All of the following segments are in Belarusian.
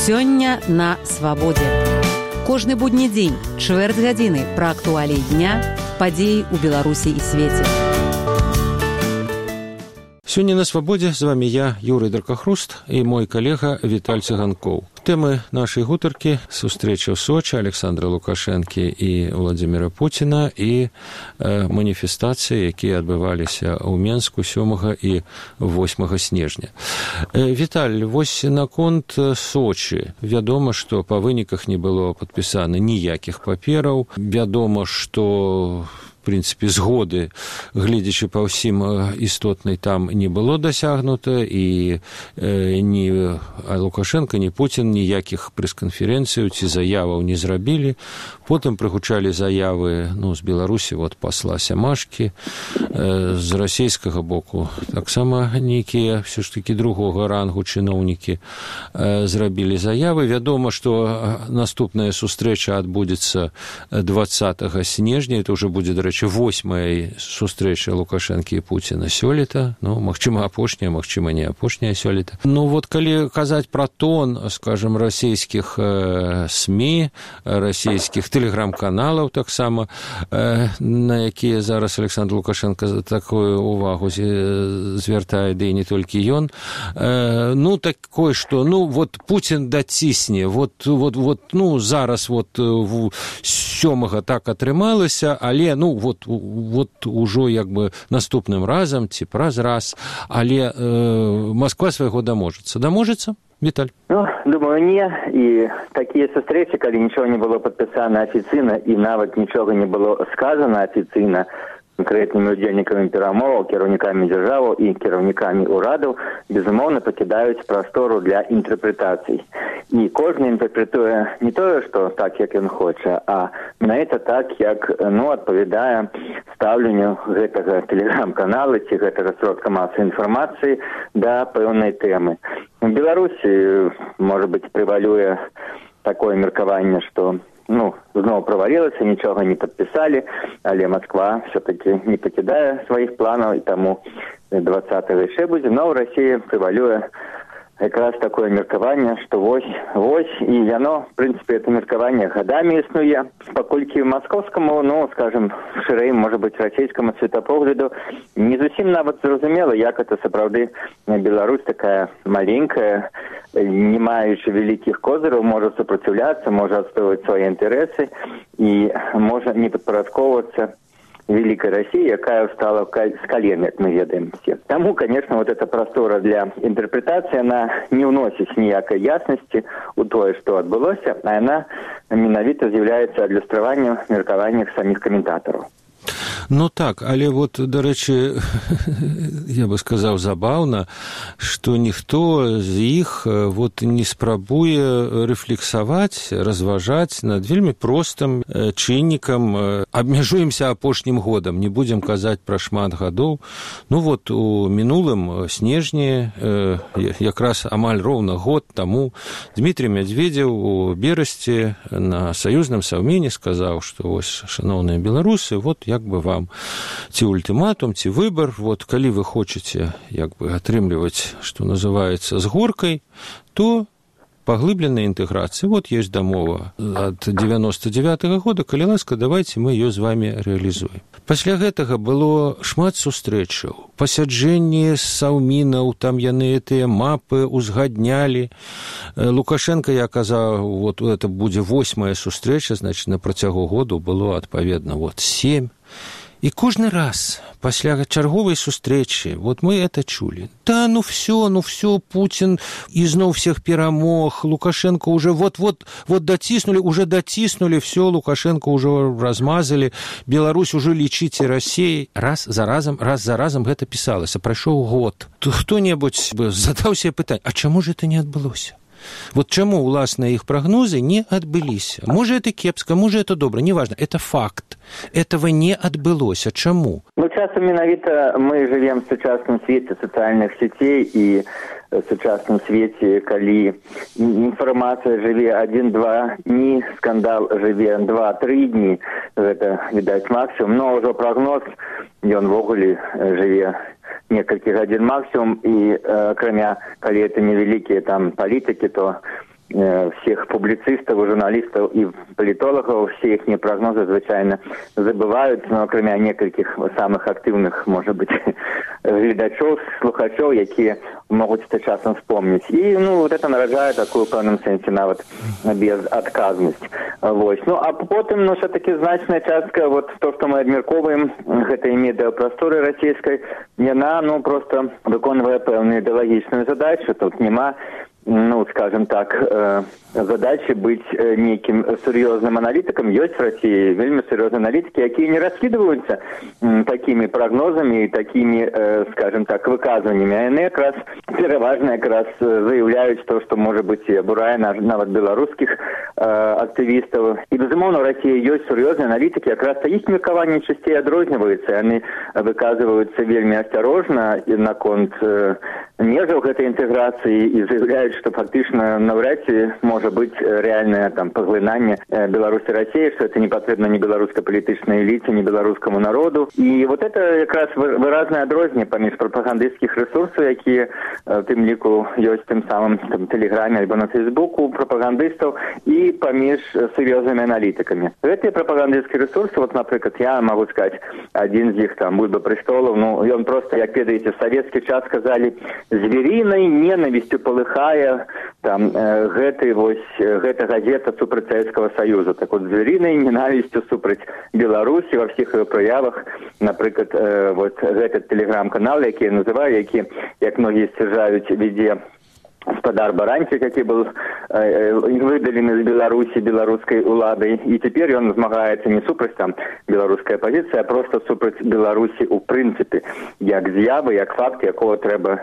Сёння на свабодзе. Кожны будні дзень, чвэрць гадзіны пра актуаліі дня, падзеі ў Беларусі і свеце. Сёння на свабодзе з вами я, Юрый Дракахруст, і мой калега Віталь Цыганкоў. Тэмы нашай гутаркі – сустрэча ў Сочы Александра Лукашэнкі і Владзіміра Пуціна і маніфестацыі, якія адбываліся ў Менску 7 і 8 снежня. Віталь, вось наконт Сочы. Вядома, што па выніках не было падпісана ніякіх папераў. Вядома, што в принципе, згоды, гледзячы па ўсім істотнай, там не было дасягнута, і ні Лукашенко, ні Путін ніякіх прэс-канферэнцыяў ці заяваў не зрабілі. Потым прыгучалі заявы з Беларусі, пасла Сямашкі, з расійскага боку таксама нейкія ўсё ж такі другога рангу чыноўнікі зрабілі заявы. Вядома, што наступная сустрэча адбудзецца 20 снежня, это ўжо будзе, да рэчы, 8-я сустрэча Лукашэнкі і Пуціна сёлета, магчыма, апошняя, магчыма, не апошняя сёлета. Калі казаць пра тон, скажем, расійскіх СМІ, расійскіх тэлеграм-каналаў таксама, на якія зараз Александр Лукашенко такую увагу звяртае, ды і не толькі ён, такое, што, Пуцін дацісне, зараз 7-га так атрымалася, але, ужо наступным разам ці праз раз, але Москва свайго даможацца. Даможацца, Віталь? Думаю, не. І такія сустрэчы, калі нічого не было падпісана афіцыйна і нават нічога не было сказана афіцыйна конкретнымі удзельнікамі перамоваў, кіраўнікамі дзяржаваў і кіраўнікамі ўрадаў, безумоўна, пакідаюць прастору для інтэрпрэтацый. І кожны інтэрпрэтуе не тое, што так, як ён хоча, а менавіта так, як адпавядае стаўленню гэтага тэлеграм-канала ці гэтага сродка масавай інфармацыі да пэўнай тэмы. У Беларусі, можа быць, прывалюе такое меркаванне, што зноў правалілася, нічога не падпісалі, але Москва все-таки не пакідае сваіх планаў, і таму 20-го яшчэ будзе, но ў Расіі прывалюе якраз такое меркаванне, што вось, і яно, в прынцыпе, это меркаванне гадамі існуе, паколькі маскоўскаму, скажем, шырэй, можа быць, расійскаму светапогляду не зусім нават зразумела, як это сапраўды Беларусь такая маленькая, не маючы вялікіх козыраў, можа супраціўляцца, можа адстойваць свае інтарэсы і можа не падпарадковвацца великой России, якая встала с колен, как мы ведаем все. Тому, конечно, эта простора для интерпретации, она не вносит никакой ясности у того, что отбылось, а она менавіта является адлюстраванием меркавання самих комментаторов. Так, але да рэчы, я бы сказаў, забаўна, што ніхто з іх не спрабуе рэфлексаваць, разважаць над вельмі простым чыннікам. Абмяжуемся апошнім годам, не будзем казаць пра шмат гадоў. У мінулым снежні, якраз амаль роўна год таму, Дмітрий Медведзеў у Берасці на саюзным саўмене сказаў, што шаноўныя беларусы, як бы вам ці ультыматум, ці выбар, калі вы хочаце атрымліваць, што называецца, з горкай, то паглыбленая інтэграцыя. Ёсць дамова ад 99-го года, калі ласка, давайте мы ее з вами рэалізуем. Пасля гэтага было шмат сустрэчаў, пасяджэнні саўмінаў, там яны гэтыя мапы узгаднялі. Лукашенко, я казаў, это будзе 8-я сустрэча, значит, на працягу году было, адпаведна, 7. І кожны раз пасля чарговай сустрэчы мы это чулі. Все, Путин ізноў всех перамог, Лукашенко уже даціснули, все, Лукашенко уже размазали, Беларусь уже лічыце Россией. Раз за разом гэта пісалася. Прайшоў год. Хто-небудзь задаў себе пытанне, а чаму ж это не адбылося? Чаму, уласна, іх прагнозы не адбыліся? Можа, это кепска, можа, это добра, неважно. Это факт. Этого не адбылося. Чаму? Часто менавіта мы живем в сучасным свете социальных сетей и в сучасным свете, калі информация жыве 1-2 дні, скандал жыве 2-3 дні, это, відаць, максимум, но уже прогноз, ён ввогуле жыве некалькі гадзін максимум, и кроме, калі это невеликие там политики, то всех публицистов, журналистов и политологов, все их прогнозы, звычайно, забывают, но кроме нескольких самых активных, может быть, глядачов, слухачов, які могут это часом вспомнить. И, вот это наражает такую, в певном сенсе, нават безотказность. Вот. А потом, все-таки значная частка, вот то, что мы обмерковываем, этой медиапросторы российской, она, просто виконує певну ідеологічну задачу. Тут нема, скажем так, задачи быть неким серьезным аналитиком. Есть в России вельми серьезные аналитики, которые не раскидываются такими прогнозами и такими, скажем так, выказываниями. Они как раз переважно заявляют то, что может быть и обурае нават белорусских активистов. И, безумовно, в России есть серьезные аналитики, как раз их меркование частей отрозниваются. Они выказываются вельми осторожно на конт межаў этой интеграции и заявляют, что фактично навряд ли может быть реальное поглынание Беларуси и России, что это не потребно ни белорусской политической элите, ни белорусскому народу. И вот это как раз выразное адрозненне поміж пропагандистских ресурсов, які в тым ліку есть тем самым в Телеграме альбо на Фейсбуку пропагандистов, и поміж серьезными аналитиками. Эти пропагандистские ресурсы, вот, например, я могу сказать, один из них, Бульба Престолов, он просто, как ведаете, в советский час сказали, звериной ненавистью полыхая гэта газета супраць Советского Союза. Так вот, звериной ненавистью супраць Беларуси во всех ее проявах, например, вот этот телеграм-канал, який я называю, який, як многие стверджають, веде Спадар Баранчик, який был выдалены из Беларуси белорусской уладой, и теперь он змагається не супраць белорусской оппозиции, а просто супраць Беларуси у принципе, як з'яви, як факт, якого треба,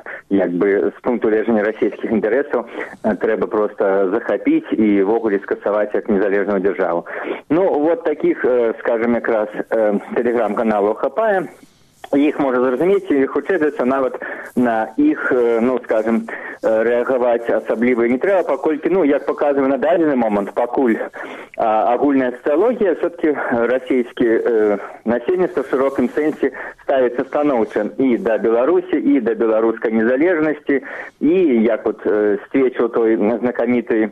з пункту гледжання российских интересов, треба просто захопить и вогуле скасовать як незалежную державу. Вот таких, скажем, как раз телеграм-каналов хапае. Их можно зразумець, і хутчэй нават на іх, скажем, реагаваць асабліва не трэба, паколькі, як показываю на дадзены момант, пакуль агульная социология, все-таки российские насельніцтва в широком сенсе ставится станоўча и до Беларуси, и до белорусской незалежности, и, як вот свечил той знакомитый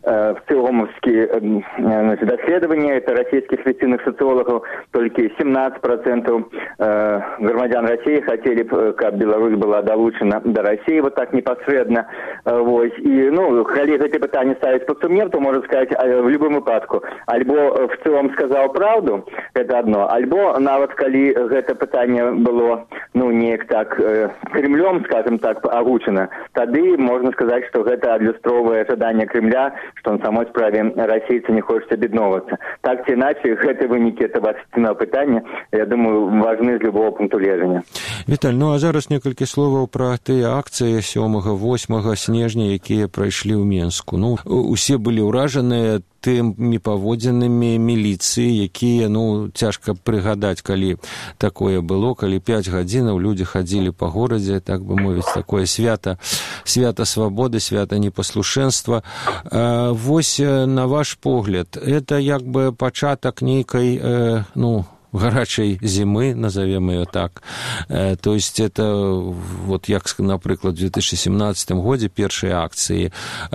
ВЦИОМовские доследования, это российских официальных социологов, только 17% громадян России хотели, как Беларусь была долучена до России, вот так непосредственно. Вот. И, коли эти питания ставить под сумнев, то можно сказать в любом выпадку. Альбо в целом сказал правду, это одно, альбо нават коли это питание было, не так Кремлем, скажем так, огучено, тады можно сказать, что это адлюстровое ожидание Кремля, что на самой справе российцы не хочет объединоваться. Так или иначе, это выники этого официального питания, я думаю, важны с любого пункту гледжання. Віталь, а зараз некалькі словаў пра тыя акцыі 7-8 снежня, якія прайшлі ў Менску. Усе былі ўражаныя тымі паводзінамі міліцыі, якія, цяжка прыгадаць, калі такое было, калі 5 гадзінаў людзі хадзілі па горадзе, так бы мовіць, такое свята свабоды, свята непаслушэнства. Вось, на ваш погляд, это як бы пачатак нейкай, горячей зимы, назовем ее так. То есть это, вот як, например, в 2017 году первые акции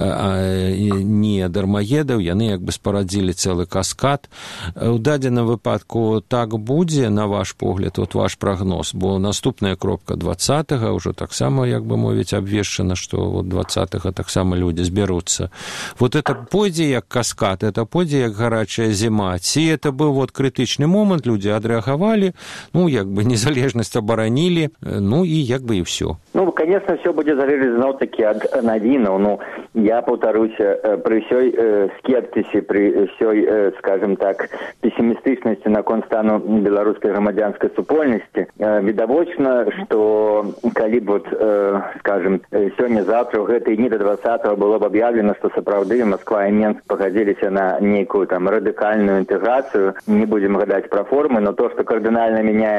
не дармоедов, яны як бы спарадзілі цэлы каскад. У дадзеным выпадку так будзе, на ваш погляд, вот ваш прогноз, бо наступная кропка 20-го, уже так само, як бы мовіць, абвешчана, что вот 20-го так само люди зберуцца. Вот это пойдзе як каскад, это пойдзе як горячая зима. Ці это был вот критичный момент, люди отреагировали, як бы незалежность оборонили, и как бы и все. Конечно, все будет зависеть знов-таки от навинов. Я повторюсь, при всей скептисе, при всей, скажем так, пессимистичности на констану белорусской громадянской супольности, видовочно, что коли б вот, скажем, сегодня-завтра, в этой дни до 20-го было бы объявлено, что сапраўды Москва и Минск погодились на некую радикальную интеграцию, не будем гадать про формы, но то, что кардинально меняя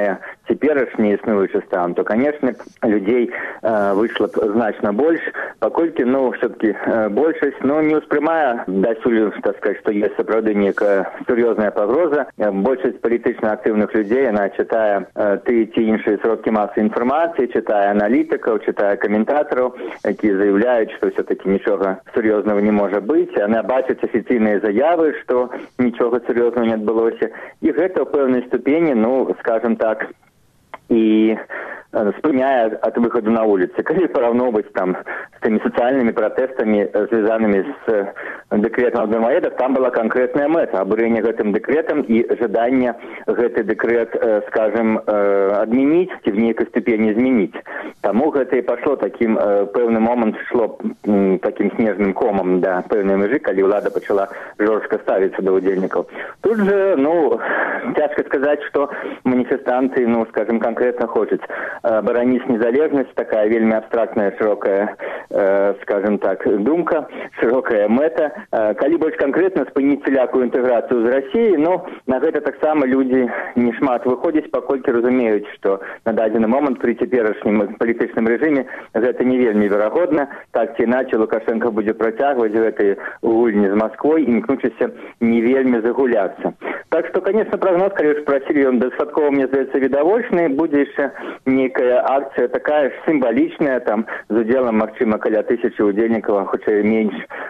цяперашні існуючы стан, то, конечно, людзей выйшла б значна больш, паколькі, все-таки большасць, не ўспрымае дасюль, так сказать, што ёсць сапраўды некая сур'ёзная пагроза. Большасць палітычна актыўных людзей, яна чытае тыя ці іншыя сродкі масавай інфармацыі, чытае аналітыкаў, чытае каментатараў, якія заяўляюць, што все-таки нічога сур'ёзнага не можа быць. Яна бачыць афіцыйныя заявы, што нічога сур'ёзнага не адбылося. І гэта ў пэўнай ступені, скажем так, і спыняе ад выхаду на вуліцы. Калі параўноўваць там з тымі сацыяльнымі пратэстамі, звязанымі з дэкрэтам аб дармаедах, там была канкрэтная мэта абурэння гэтым дэкрэтам і жаданне гэты дэкрэт, скажем, адмяніць ці в нейкай ступені змяніць. Таму гэта і пашло такім пэўны момант шло такім снежным комам да пэўнай мяжы, калі ўлада пачала жорстка ставіцца да ўдзельнікаў. Тут же, цяжка сказаць, што маніфестанты, скажем, конкретно хочуць бараніць незалежнасць, такая вельмі абстрактная, шырокая, скажем так, думка, шырокая мэта. Калі больш канкрэтна спыніць всялякую інтэграцыю з Расіяй, на гэта таксама людзі не шмат выходзяць, паколькі разумеюць, што на дадзены момант пры цяперашнім палітычным рэжыме гэта не вельмі верагодна. Так ці іначай Лукашенко будзе працягваць гэтай гульні з Масквой, імкнучыся не вельмі загуляцца. Так што, конечно, прагноз, калі ж прасілі, ён дастаткова, мне здаецца, відавочны, будзе яшчэ нейкая акцыя такая ж сімвалічная, там з удзелам, магчыма, каля 1000 удзельнікаў, хутчэй менш,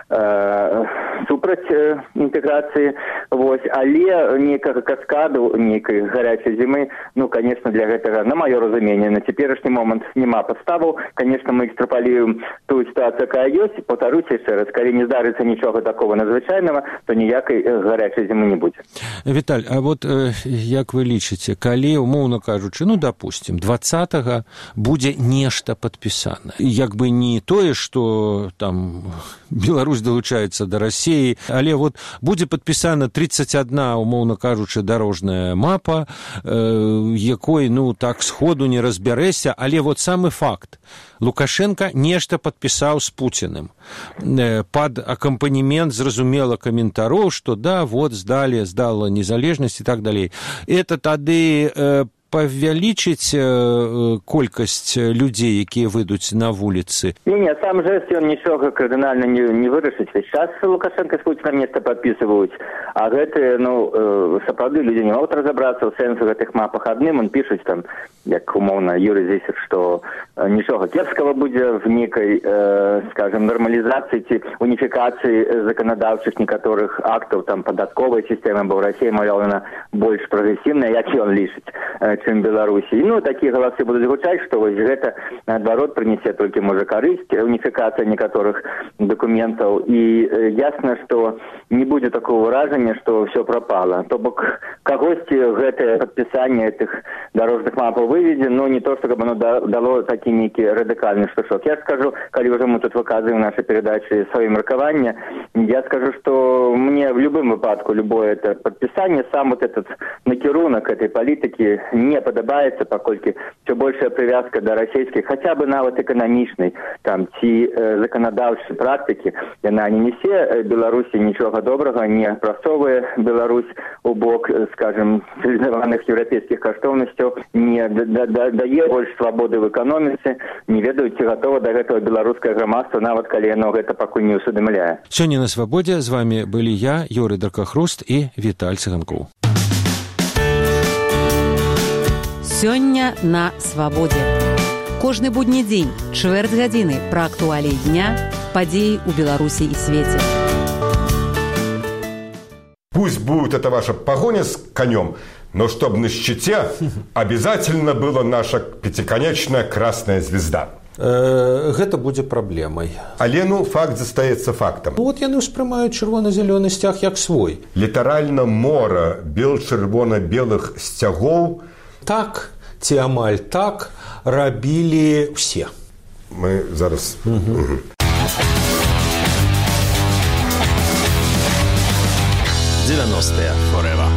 супраць інтэграцыі. Але нейкага каскаду, нейкай гарячай зімы, конечно, для гэтага, на маё разуменне, на цяперашні момант няма падставаў. Конечно, мы экстрапалюем тую сітуацыю, якая ёсць. Паўтаруся яшчэ раз, калі не здарыцца нічога такого надзвычайнага, то ніякай гарячай зімы не будзе. Віталь, а як вы лічыце, калі, умоўна кажучы, допустим, 20-го будзе нешта падпісана. Як бы не тое, што там Беларусь далучаецца да Расіі, але будзе падпісана 31, умоўна кажучы, дарожная мапа, якой, так сходу не разбярэся, але самы факт. Лукашенко нешта падпісаў з Пуціным. Пад акампанемент, зразумела, каментароў, што здала незалежнасць і так далей. Это тады павялічыць колькасць людзей, якія выйдуць на вуліцы? Не, сам жест, ён нічога кардынальна не вырашыць. Сейчас Лукашенко з Пуціном нешта падпісваюць, а гэтыя, сапраўды, людзі не могуць разабрацца ў сэнсу гэтых мапах. Адным он пішуць там, як умоўна Юрый Зісер, што нічога кепскага будзе в нейкай, скажем, нормалізацыі ці уніфікацыі заканадаўчых некаторых актаў, там, падатковай сістэмы, бо Расія, мовляў, яна больш прагрэсіўная, як ён лічыць, чым Беларусі. Такія галасы будуць гучаць, што гэта, наадварот, прынесе толькі, можа, карысць, уніфікацыя некаторых дакументаў. І ясна, што не будзе такого ўражання, што ўсё прапала. То бок, кагосьці гэтае падпісанне гэтых дарожных мапаў выведзе, не то, што каб оно дало такі нейкі радыкальны штуршок. Я скажу, калі ўжо мы тут выказываем нашай перадачы сваё меркаванне, я скажу, што мне в любым выпадку любое это падпісанне, сам этот накірунак этой палітыкі не падабаецца, паколькі ўсё большая прывязка да расійскай, хаця бы нават эканамічнай, там, ці заканадаўчай практыкі, яна не несе Беларусі нічога добрага, не прасоўвае Беларусь у бок, скажем, цывілізаваных еўрапейскіх каштоўнасцяў, не дае больш свабоды в эканоміцы, не ведаюць, ці гатова да гэтага беларускае грамадства, нават калі яно гэта пакуль не ўсведамляе. Сёння на Свабодзе з вами былі я, Юрый Даркахруст і Віталь Цыганкоў. Сёння на Свабодзе. Кожны будні дзень, чвэрць гадзіны пра актуаліі дня, падзеі ў Беларусі і свеце. Пусть будет это ваша погоня с конем, но чтобы на щите обязательно была наша пятиконечная красная звезда. Гэта будзе праблемай. Але, факт застаецца фактам. Яны ўспрымаюць чырвона-зялёны сцяг як свой. Літаральна мора бел-чырвона-белых сцягоў. Так, ці амаль так рабілі ўсе. Мы зараз... 90-е forever.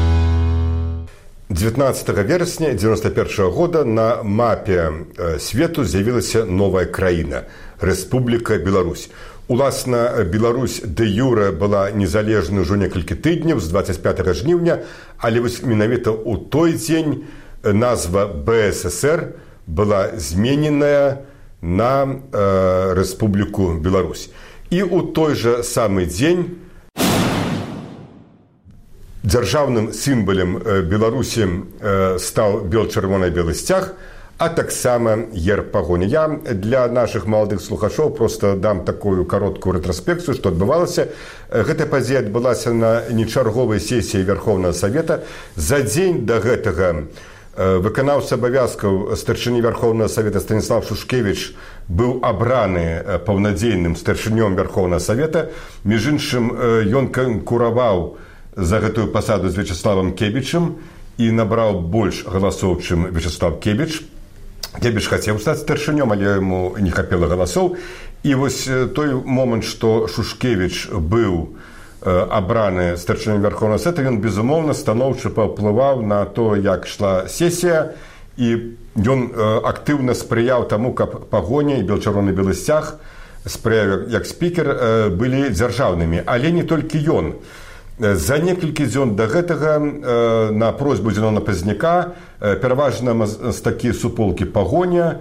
19 верасня 91 года на мапе свету з'явілася новая краіна – Рэспубліка Беларусь. Уласна, Беларусь дэ-юрэ была незалежнай ужо некалькі тыдняў з 25 жніўня, але менавіта ў той дзень назва БССР была змененая на Рэспубліку Беларусь. І ў той жа самы дзень дзяржаўным сімвалам Беларусі стаў бел-чырвона-белы сцяг, а таксама герб пагоні. Я для нашых маладых слухачоў просто дам такую кароткую рэтраспекцыю, што адбывалася. Гэтая падзея адбылася на нечарговай сесіі Верховнага Савета. За дзень да гэтага выканаўца абавязкаў старшыні Верховнага Савета Станіслав Шушкевіч быў абраны паўнадзейным старшынём Верховнага Савета. Між іншым, ён канкураваў за гэтую пасаду з Вячеславам Кебічам і набраў больш галасоў, чым Вячеслав Кебіч. Кебіч хацеў стаць старшынём, але яму не хапіла галасоў. І вось той момант, што Шушкевіч быў абраны старшынём Верховнага Савета, ён, безумоўна, станоўча паўплываў на то, як ішла сесія, і ён актыўна спрыяў таму, каб пагоня і бел-чырвона-белы сцяг, спрыяў як спікер, былі дзяржаўнымі. Але не толькі ён. За некалькі дзён да гэтага на просьбу Зенона Пазняка пераважна мастакі суполкі «Пагоня»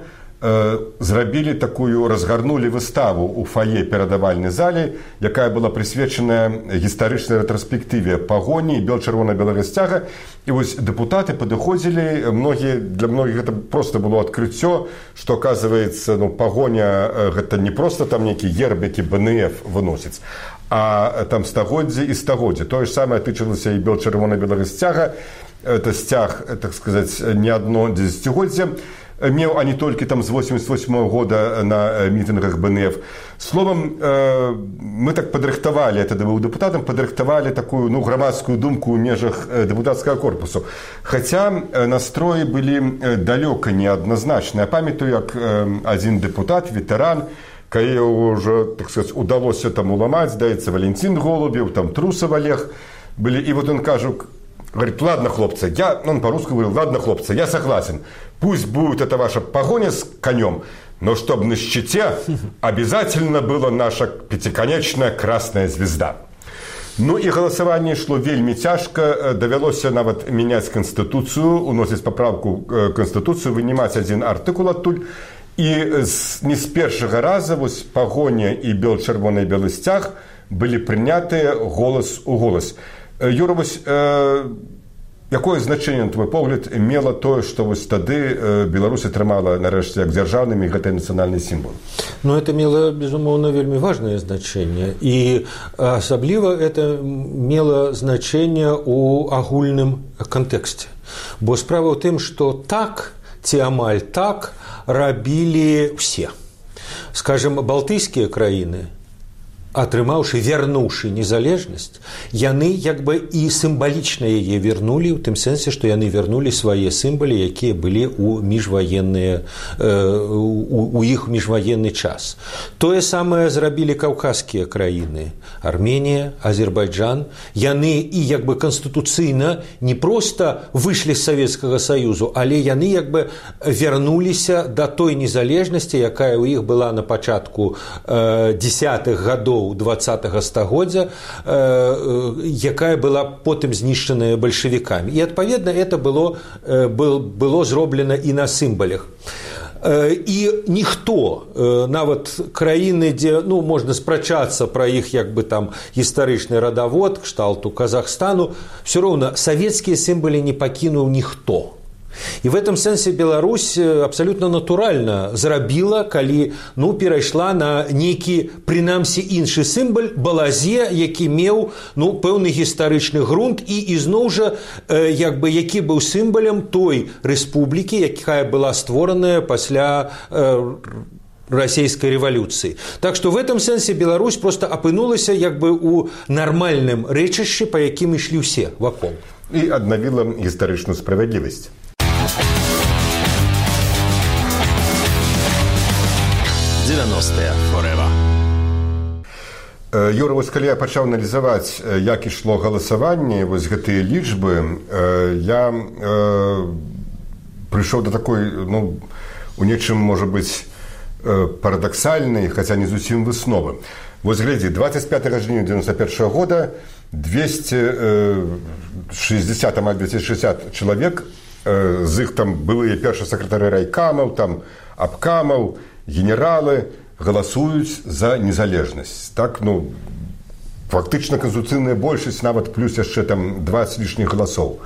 зрабілі такую, разгарнулі выставу ў фае перадавальнай залі, якая была прысвечаная гістарычнай рэтраспектыве «Пагоні» і бел-чырвона-белага сцяга. І вось дэпутаты падыходзілі, для многіх гэта проста было адкрыццё, што, оказывается, «Пагоня» гэта не проста там нейкі герб, які БНФ выносіць, а там стагоддзе і стагоддзе. Тое ж самае тычылася і бел-чырвона-белага сцяга. Это сцяг, так сказаць, не адно дзесяцігоддзе меў, а не толькі там з 88-го года на мітынгах БНФ. Словом, мы так падрыхтавалі, я тады быў дэпутатам, падрыхтавалі такую грамадскую думку ў межах дэпутацкага корпусу. Хаця настроі былі далёка неадназначныя. Памятаю, як адзін дэпутат, ветэран, калі ўжо, так сказаць, удалося там уламаць, здаецца, Валентин Голубев, там Трусов Олег былі. І вот он кажа, говорит: ладно, хлопцы, он по-русски говорил: ладно, хлопцы, я согласен, пусть будет это ваша погоня с конем, но чтобы на щите обязательно была наша пятиконечная красная звезда. Ну і галасаванне ішло вельмі цяжка, давялося нават мяняць канстытуцыю, уносіць паправку канстытуцыю, вынімаць адзін артыкул адтуль. І не з першага раза вось пагоня і бел-чырвоны і белы сцяг былі прынятыя голас у голас. Юра, вось якое значэнне, на твой погляд, мела тое, што вось тады Беларусь атрымала нарэшце як дзяржаўнымі гэты нацыянальны сімвол? Ну, это мела, безумоўна, вельмі важнае значэнне. І асабліва это мела значэнне ў агульным кантэксце. Бо справа ў тым, што так ці амаль так рабілі ўсе. Скажем, балтыйскія краіны, атрымаўшы, вярнуўшы незалежнасць, яны як бы і сімвалічна яе вярнулі, у тым сэнсе, што яны вярнулі свае сімвалы, якія былі у іх міжваенны час. Тое самае зрабілі каўказскія краіны, Арменія, Азербайджан. Яны і як бы канстытуцыйна не проста выйшлі з Савецкага Саюзу, але яны як бы вярнуліся да той незалежнасці, якая ў іх была на пачатку 10-х гадоў 20-го стагоддзя, якая была потым знішчаная бальшавікамі. І, адпаведна, это было зроблена і на сімвалях. І ніхто, нават краіны, дзе, можна спрачацца пра іх як бы там гістарычны радавод, кшталту Казахстану, все роўна савецкія сімвалы не пакінуў ніхто. І в этом сэнсе Беларусь абсалютна натуральна зрабіла, калі перайшла на нейкі, прынамсі, іншы сімвал, балазе, які меў пэўны гістарычны грунт і ізноў жа як бы які быў сімвалам той рэспублікі, якая была створаная пасля расійскай рэвалюцыі. Так што в этом сэнсе Беларусь просто апынулася як бы ў нармальным рэчышчы, па якім ішлі ўсе вакол. І аднавіла гістарычную справядлівасць. Юра, вось калі я пачаў аналізаваць, як ішло галасаванне, вось гэтыя лічбы, я прыйшоў да такой, у нечым, можа быць, парадаксальнай, хаця не зусім высновы. Вось глядзі, 25 жніўня 91 года 260 чалавек з іх там былыя першыя сакратары райкамаў, там абкамаў, генералы галасуюць за незалежнасць. Так, ну, фактычна канстытуцыйная большасць, нават плюс яшчэ там 20 лішніх галасоў.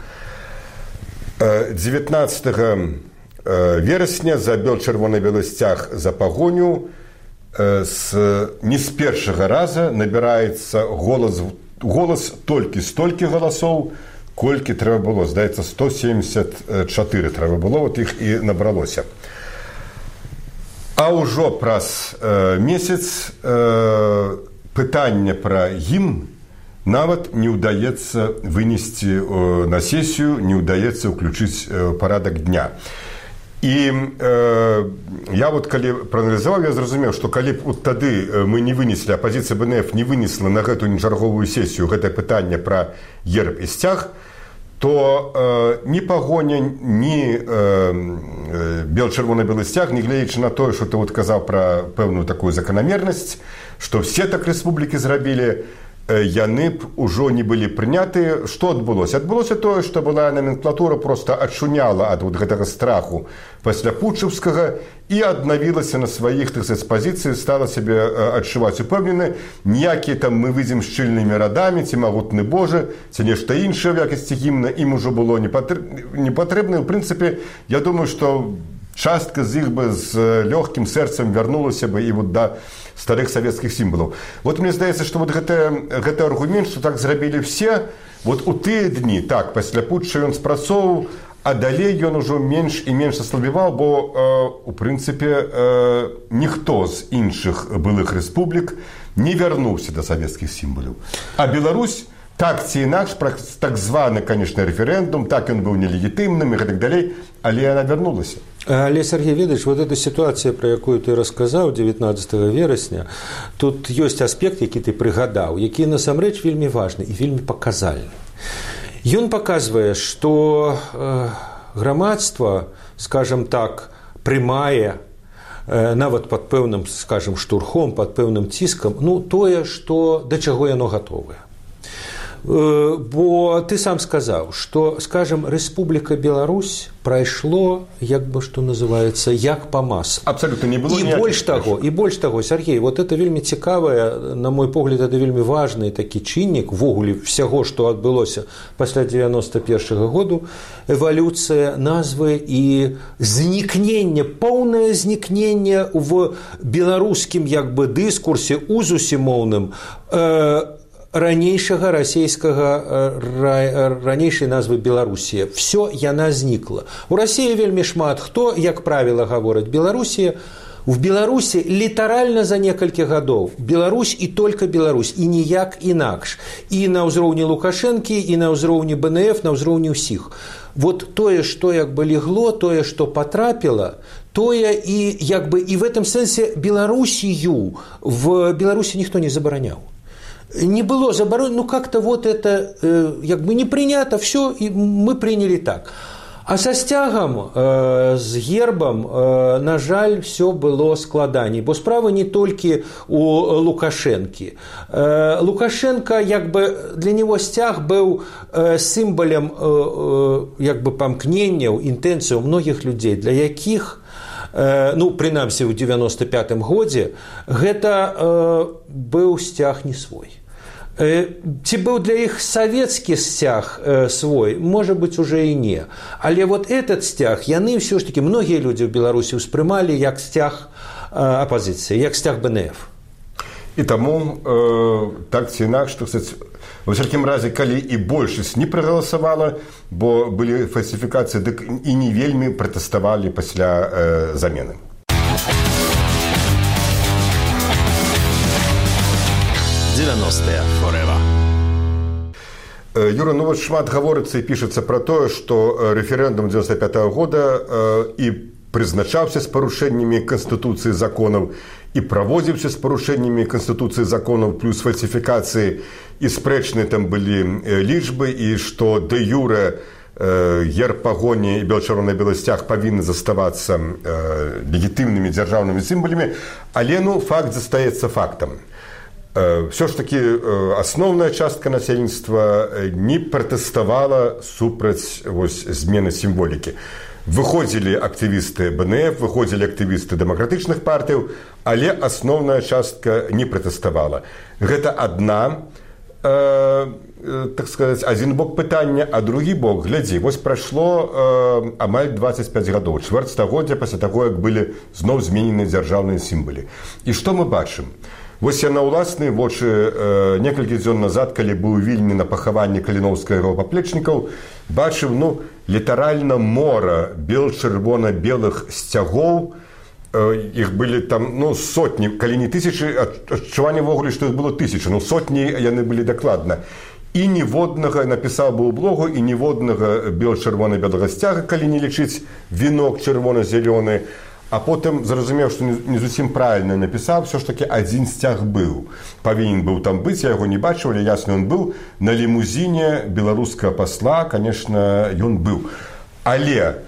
19 верасня за чырвона-белы сцяг за пагоню не з першага раза набіраецца голас толькі столькі галасоў, колькі трэба было. Здаецца, 174 трэба было, вот іх і набралося. А ўжо праз месяц пытанне пра гімн нават не ўдаецца вынесці на сесію, не ўдаецца ўключыць парадак дня. І я вот калі прааналізаваў, я зразумеў, што калі б тады мы не вынеслі, апазіцыя БНФ не вынесла на гэтую нечарговую сесію гэтае пытанне пра герб і сцяг, то ні пагоня, ні чырвона-белы сцяг, нягледзячы на тое, што ты вот казаў пра пэўную такую заканамернасць, што все так рэспублікі зрабілі, яны б ужо не былі прынятыя. Што адбылося? Адбылося тое, што была номенклатура проста адшуняла ад вот гэтага страху пасля путчаўскага і аднавілася на сваіх, так сказаць, пазіцыі, стала сябе адчуваць упэўнены. Ніякія там мы выйдзем шчыльнымі радамі, ці магутны Божа, ці нешта іншае ў якасці гімна ім ужо было не патрэбна. У прынцыпе, я думаю, што частка з іх бы з лёгкім сэрцам вярнулася бы і вот да старых савецкіх сімвалаў. Вот мне здаецца, што вот гэты аргумент, што так зрабілі все, вот у тыя дні, так, пасля путча ён спрацоўваў, а далей ён ужо менш і менш аслабіваў, бо, у прынцыпе, ніхто з іншых былых рэспублік не вярнуўся да савецкіх сімвалаў. А Беларусь так ці інакш, так званы, конечно, рэферэндум, так ён быў нелегітымным і гэтак далей, але яна вярнулася. Але, Сергей Ведаевич, вот эта ситуация, про якую ты рассказаў 19 верасня, тут ёсць аспект, які ты прыгадаў, які насамрэч вельмі важны і вельмі паказальны. Ён паказвае, што грамадства, скажем так, прымае нават пад пэўным, скажем, штурхом, пад пэўным ціскам, ну, тое, што да чаго яно гатовае. Бо ты сам сказаў, што, скажем, Рэспубліка Беларусь прайшло, як бы, што называецца, як па маслу. Абсолютно не было і больш таго, Сергей, вот это вельмі цікавае, на мой погляд, это вельмі важны такі чыннік ввогуле всяго, што адбылося пасля 91-го году, эвалюцыя назвы і знікненне, поўнае знікненне в беларускім, як бы, дыскурсе, узусе моўным, ранейшага расійскага, ранейшай назвы Беларусія. Всё яна знікла. У Расіі вельмі шмат хто, як правіла, гавораць Беларусія. В Беларусі літаральна за некалькі гадоў Беларусь і толькі Беларусь, і ніяк інакш. І на ўзроўні Лукашэнкі, і на ўзроўні БНФ, на ўзроўні ўсіх. Вот тое, што як бы легло, тое, што патрапіла, тое і як бы і в этом сэнсе Беларусію в Беларусі ніхто не забараняў. Не было заборон, ну как-то вот это как бы не принято, все, и мы приняли так. А со сцягам, з гербам, на жаль, все было складаней, бо справа не толькі у Лукашэнкі. Лукашенко, як бы, для него сцяг быў сімвалем, як бы, памкненняў, інтэнцыяў многіх людзей, для якіх, ну, прынамсі, ў 95-м годзе, гэта быў сцяг не свой. Ці быў для іх савецкі сцяг свой, можа быць, уже і не. Але вот этот сцяг, яны ўсё ж такі, многія людзі ў Беларусі ўспрымалі як сцяг апазіцыі, як сцяг БНФ. І таму, так ці інакш, што, во всякім разе, калі і большасць не прагаласавала, бо былі фальсіфікацыі, дык і не вельмі пратэставалі пасля замены. Юра, ну вот шмат гаворыцца і пішацца пра тое, што рэферэндум 95-го года і прызначаўся з парушэннямі Канстытуцыі законаў, і праводзіўся з парушэннямі Канстытуцыі законаў, плюс фальсіфікацыі, і спрэчныя там былі лічбы, і што дэ юрэ герб пагоні і чырвона-белы сцяг павінны заставацца легітымнымі дзяржаўнымі сімвалямі, але, ну, факт застаецца фактам. все ж таки асноўная частка насельніцтва не пратэставала супраць змены сімволікі. Выходзілі актывісты БНФ, выходзілі актывісты дэмакратычных партыяў, але асноўная частка не пратэставала. Гэта адна, так сказаць, адзін бок пытання, а другі бок, глядзі, прайшло амаль 25 гадоў, чвэрць стагоддзя пасля таго, як былі зноў зменены дзяржаўныя сімвалы. І што мы бачым? Я на ўласныя вочы некалькі дзён назад, калі быў у Вільні на пахаванні каліноўскага паплечнікаў, бачыў, літаральна мора бел-чырвона-белых сцягоў. Іх былі там, сотні, калі не тысячы, адчуванне ввогуле, што іх было тысячы, сотні яны былі дакладна. І ніводнага, напісаў бы ў блогу, і ніводнага бел-чырвона-белага сцяга, калі не лічыць вінок чырвона-зялёны. А потым зразумеў, што не зусім правільна напісаў, все ж таки адзін сцяг быў. Павінен быў там быць, я яго не бачыў, але ясна, ён быў. На лімузіне беларускага пасла, конечно, ён быў. Але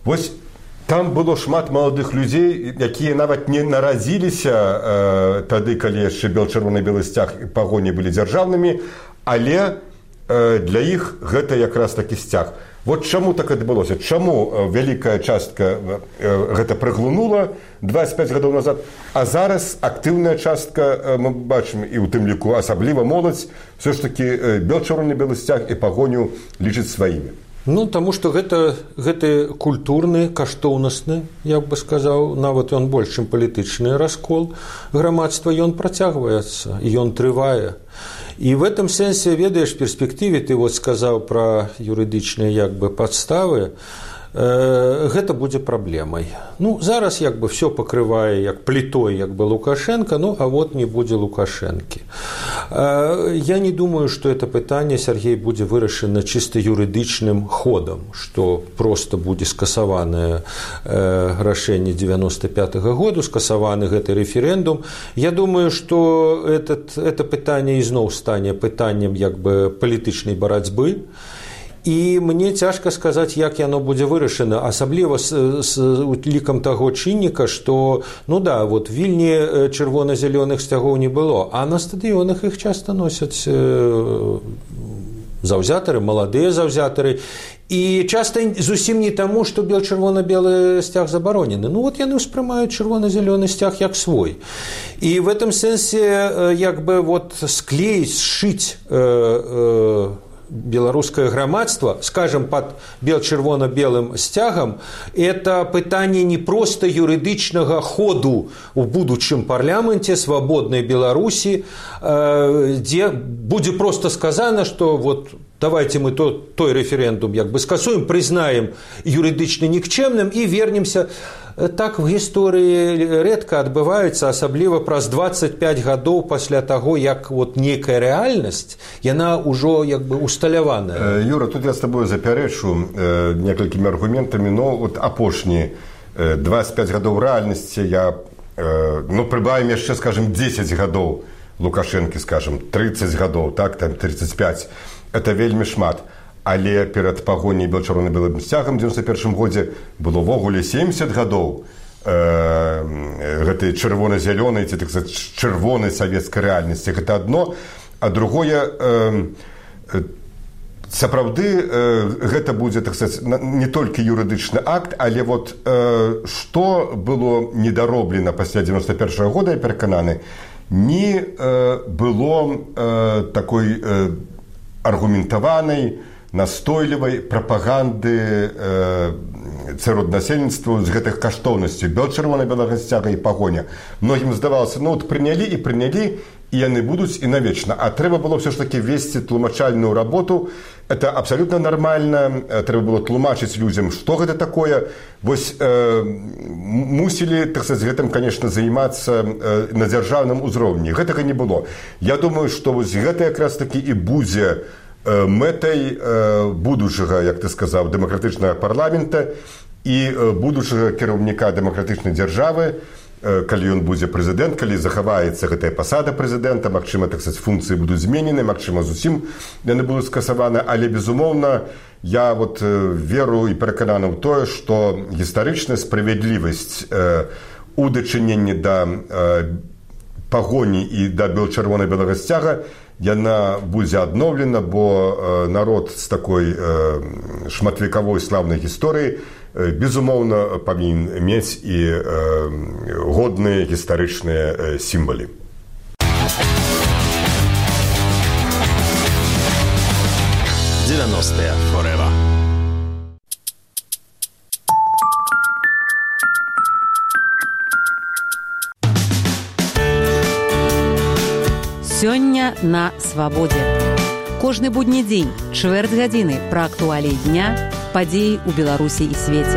там было шмат маладых людзей, якія нават не нарадзіліся тады, калі яшчэ бел-чырвона-белы сцяг і пагоні былі дзяржаўнымі, але для іх гэта якраз такі сцяг. Чаму так адбылося? Чаму вялікая частка гэта праглынула 25 гадоў назад, а зараз актыўная частка, мы бачым, і ў тым ліку асабліва моладзь, все ж таки бел-чырвона-белы сцяг і пагоню лічыць сваімі. Таму што гэты культурны, каштоўнасны, я бы сказаў, нават ён больш, чым палітычны раскол грамадства, ён працягваецца, і ён трывае. І в этом сэнсе, ведаеш, перспектыве, ты сказаў пра юрыдычныя падставы, гэта будзе праблемай. Зараз все пакрывае як плітой Лукашенко, а не будзе Лукашэнкі. Я не думаю, што это пытанне, Сергей, будзе вырашана чыста юрыдычным ходам, што проста будзе скасаванае рашэнне 95-го году, скасаваны гэты рэферэндум. Я думаю, што это пытанне ізноў стане пытаннем палітычнай барацьбы. І мне цяжка сказаць, як яно будзе вырашана, асабліва з лікам таго чынніка, што, Вільні чырвона-зялёных сцягоў не было, а на стадыёнах іх часта носяць заўзятары, маладыя заўзятары, і часта зусім не таму, што бел-чырвона-белы сцяг забаронены. Яны ўспрымаюць чырвона-зялёны сцяг як свой. І в этом сэнсе склеіць, сшыць беларускае грамадства, скажем, под бел-чырвона-белым сцягам, это пытанне не проста юрыдычнага ходу у будучым парламенце свабоднай Беларусі, дзе будзе проста сказана, што давайте мы той рэферэндум скасуем, прызнаем юрыдычна нікчэмным і вернемся. Так в гісторыі рэдка адбываецца, асабліва праз 25 гадоў пасля таго, як некая рэальнасць, яна ўжо усталяваная. Юра, тут я з табою запярэчу некалькімі аргументамі, апошні 25 гадоў рэальнасці я, прыбавім яшчэ, скажем, 10 гадоў Лукашэнкі, скажем, 30 гадоў, так, там 35, это вельмі шмат. Але перад пагоняй бел-чырвона-белым сцягам у 91 годзе было ввогуле 70 гадоў гэтай чырвона-зялёнай ці, так сказаць, чырвонай савецкай рэальнасці. Гэта адно, а другое, сапраўды гэта будзе, так сказаць, не толькі юрыдычны акт, але што было недароблена пасля 91 года, я перакананы, не было такой аргументаванай, настойлівай прапаганды сярод насельніцтва з гэтых каштоўнасцей бел-чырвона-белага сцяга і пагоня. Многім здавалася, прынялі, і яны будуць і навечна. А трэба было все ж таки весці тлумачальную работу. Это абсолютно нормально. Трэба было тлумачыць людзям, што гэта такое. Мусілі, так сказаць, гэтым, конечно, займацца на дзяржаўным узроўні. Гэтага не было. Я думаю, што гэта якраз таки і будзе мэтай будучага, як ты сказаў, дэмакратычнага парламента і будучага кіраўніка дэмакратычнай дзяржавы, калі ён будзе прэзідэнт, калі захаваецца гэтая пасада прэзідэнта, магчыма, так сказаць, функцыі будуць зменены, магчыма, зусім яны будуць скасаваны, але, безумоўна, я веру і перакананы ў тое, што гістарычная справядлівасць у дачыненні да пагоні і да чырвона-белага сцяга, яна будзе адноўлена, бо народ з такой шматвекавой славнай гісторыі безумоўна павінен мець і годныя гістарычныя сімвалы. Forever. Сёння на свабодзе. Кожны будні дзень, чвэрць гадзіны пра актуаліі дня, падзеі ў Беларусі і свеце.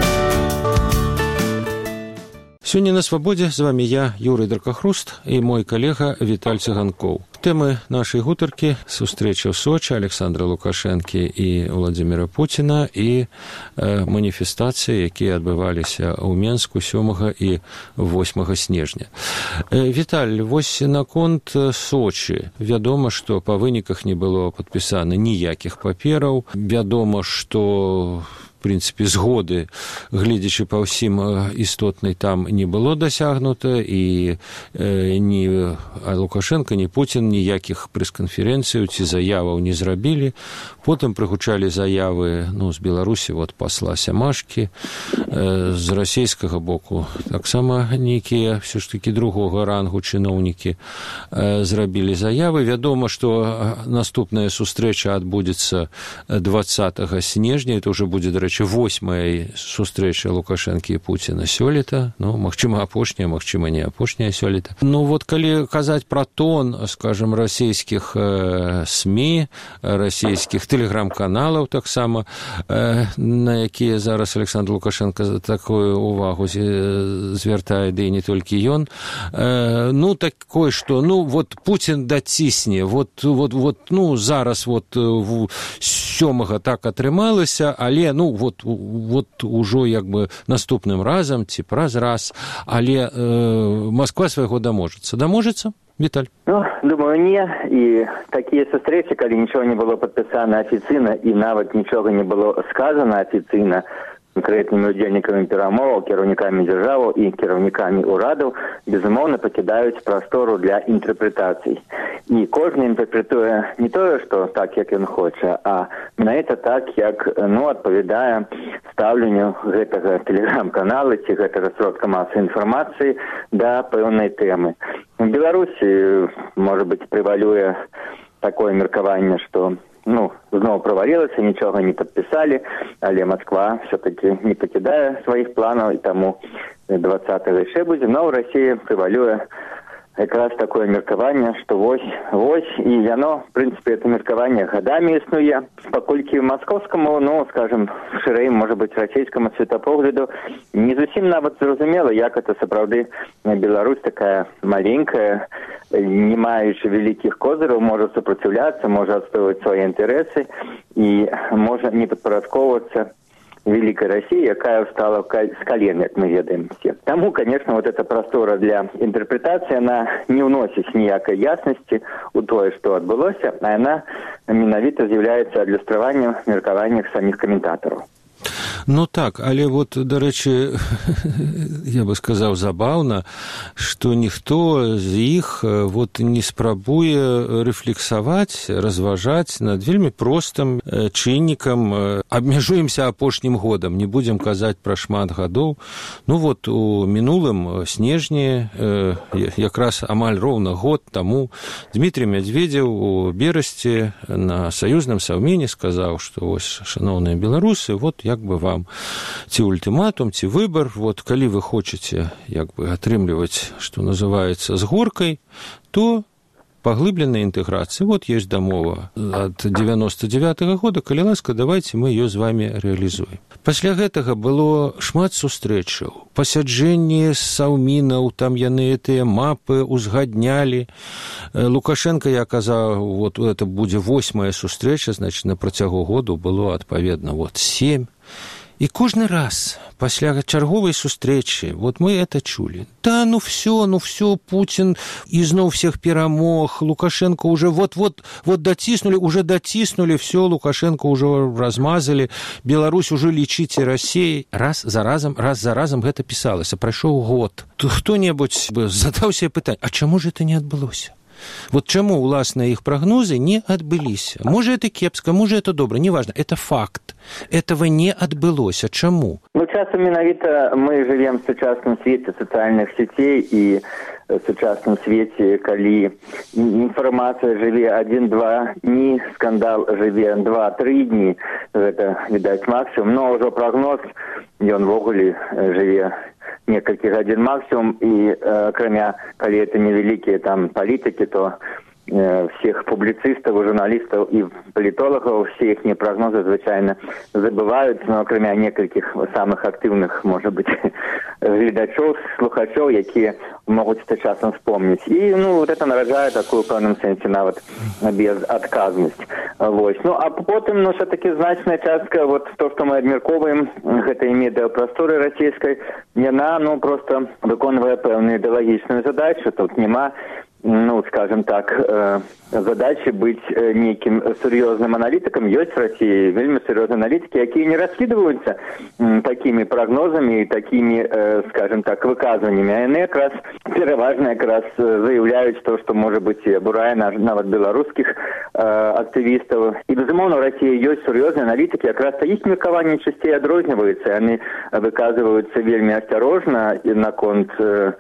Сёння на свабодзе з вами я, Юрый Дракахруст, і мой калега Віталь Цыганкоў. Тэмы нашай гутаркі – сустрэча ў Сочы Александра Лукашэнкі і Владзіміра Пуціна і маніфестацыі, якія адбываліся ў Менску 7 і 8 снежня. Віталь, вось наконт Сочы. Вядома, што па выніках не было падпісана ніякіх папераў. Вядома, што в прынцыпе, згоды, гледзячы па ўсім істотнай, там не было дасягнута, і ні Лукашенко, ні Путін ніякіх прэс-канферэнцыяў ці заяваў не зрабілі. Потым прыгучалі заявы з Беларусі, пасла Сямашкі, з расійскага боку таксама нейкія ўсё ж такі другога рангу чыноўнікі зрабілі заявы. Вядома, што наступная сустрэча адбудзецца 20 снежня, это ўжо будзе, дарэчы, 8-я сустрэча Лукашэнкі і Пуціна сёлета, магчыма, апошняя, магчыма, не апошняя сёлета. Калі казаць пра тон, скажем, расійскіх СМІ, расійскіх тэлеграм-каналаў таксама, на якія зараз Александр Лукашенко такую увагу звяртае, ды і не толькі ён, такое, што, Пуцін дацісне, зараз 7-га так атрымалася, але, ужо наступным разам ці праз раз, але Москва свайго даможацца. Даможацца, Віталь? Думаю, не. І такія сустрэчы, калі нічого не было падпісана афіцыйна і нават нічога не было сказана афіцыйна конкретнымі удзельнікамі перамоваў, кіраўнікамі дзяржаваў і кіраўнікамі ўрадаў, безумоўна, пакідаюць прастору для інтэрпрэтацый. І кожны інтэрпрэтуе не тое, што так, як ён хоча, а менавіта так, як адпавядае стаўленню гэтага тэлеграм-канала ці гэтага сродка масавай інфармацыі да пэўнай тэмы. У Беларусі, можа быць, прывалюе такое меркаванне, што зноў правалілася, нічога не падпісалі, але Москва все-таки не пакідае сваіх планаў, і таму 20-го яшчэ будзе, но ў Расіі прывалюе якраз такое меркаванне, што вось, і яно, в прынцыпе, это меркаванне гадамі існуе, паколькі маскоўскаму, скажем, шырэй, можа быць, расійскаму светапогляду не зусім нават зразумела, як это сапраўды Беларусь такая маленькая, не маючы вялікіх козыраў, можа супраціўляцца, можа адстойваць свае інтарэсы і можа не падпарадковвацца великой России, якая встала с колен, как мы ведаем все. Тому, конечно, эта простора для интерпретации, она не вносит никакой ясности у того, что отбылось, а она менавіта является адлюстраванием меркавання самих комментаторов. Так, але дарэчы, я бы сказаў забаўна, што ніхто з іх не спрабуе рэфлексаваць, разважаць над вельмі простым чыннікам. Абмяжуемся апошнім годам, не будзем казаць пра шмат гадоў. У мінулым снежні, якраз амаль роўна год таму, Дмітрий Медведзеў у Берасці на саюзным саўмене сказаў, што шаноўныя беларусы, як бы вам ці ультыматум, ці выбар, калі вы хочаце атрымліваць, што называецца, з горкай, то паглыбленая інтэграцыя. Ёсць дамова ад 99-го года, калі ласка, давайце мы ее з вами рэалізуем. Пасля гэтага было шмат сустрэчаў, пасяджэнні саўмінаў, там яны гэтыя мапы узгаднялі. Лукашенко, я казаў, это будзе 8-я сустрэча, значит, на працягу году было, адпаведна, 7. І кожны раз пасля чарговай сустрэчы, вот мы это чулі. Да, ну все, Путин изноў всех перамог, Лукашенко уже вот дотиснули, все, Лукашенко уже размазали, Беларусь уже лечите Россией. Раз за разом гэта пісалася. Прайшоў год. Хто-небудзь задаў себе пытанне, а чаму ж это не адбылося? Вот чаму, уласна, іх прагнозы не адбыліся? Можа, это кепска, можа, это добра, неважно, это факт. Этого не адбылося. Чаму? Часто менавіта мы живем в сучасным свете социальных сетей и в сучасным свете, калі информация жыве 1-2 дні, скандал жыве 2-3 дні, это, відаць, максимум, но уже прогноз, ён ввогуле жыве некалькі гадзін максимум, и кроме, калі это невеликие там политики, то всех публицистов, журналистов и политологов, все их прогнозы, звычайно, забываются, но кроме некальких самых активных, может быть, глядачов, слухачов, якія могут это часом вспомнить. И, вот это наражает такую, в певном сенсе, нават безотказность. Вот. А потом, все-таки значная частка, вот то, что мы обмерковываем, этой медиапросторы российской, яна, просто выконывая певную идеологичную задачу, тут нема, скажем так, задачи быть неким серьезным аналитиком. Есть в России вельми серьезные аналитики, которые не раскидываются такими прогнозами и такими, скажем так, выказываниями. Они как раз переважно заявляют то, что может быть обурае нават белорусских активистов. И, безумовно, в России есть серьезные аналитики, как раз их меркаванне частей адрозніваюцца. Они выказываются вельми осторожно на конт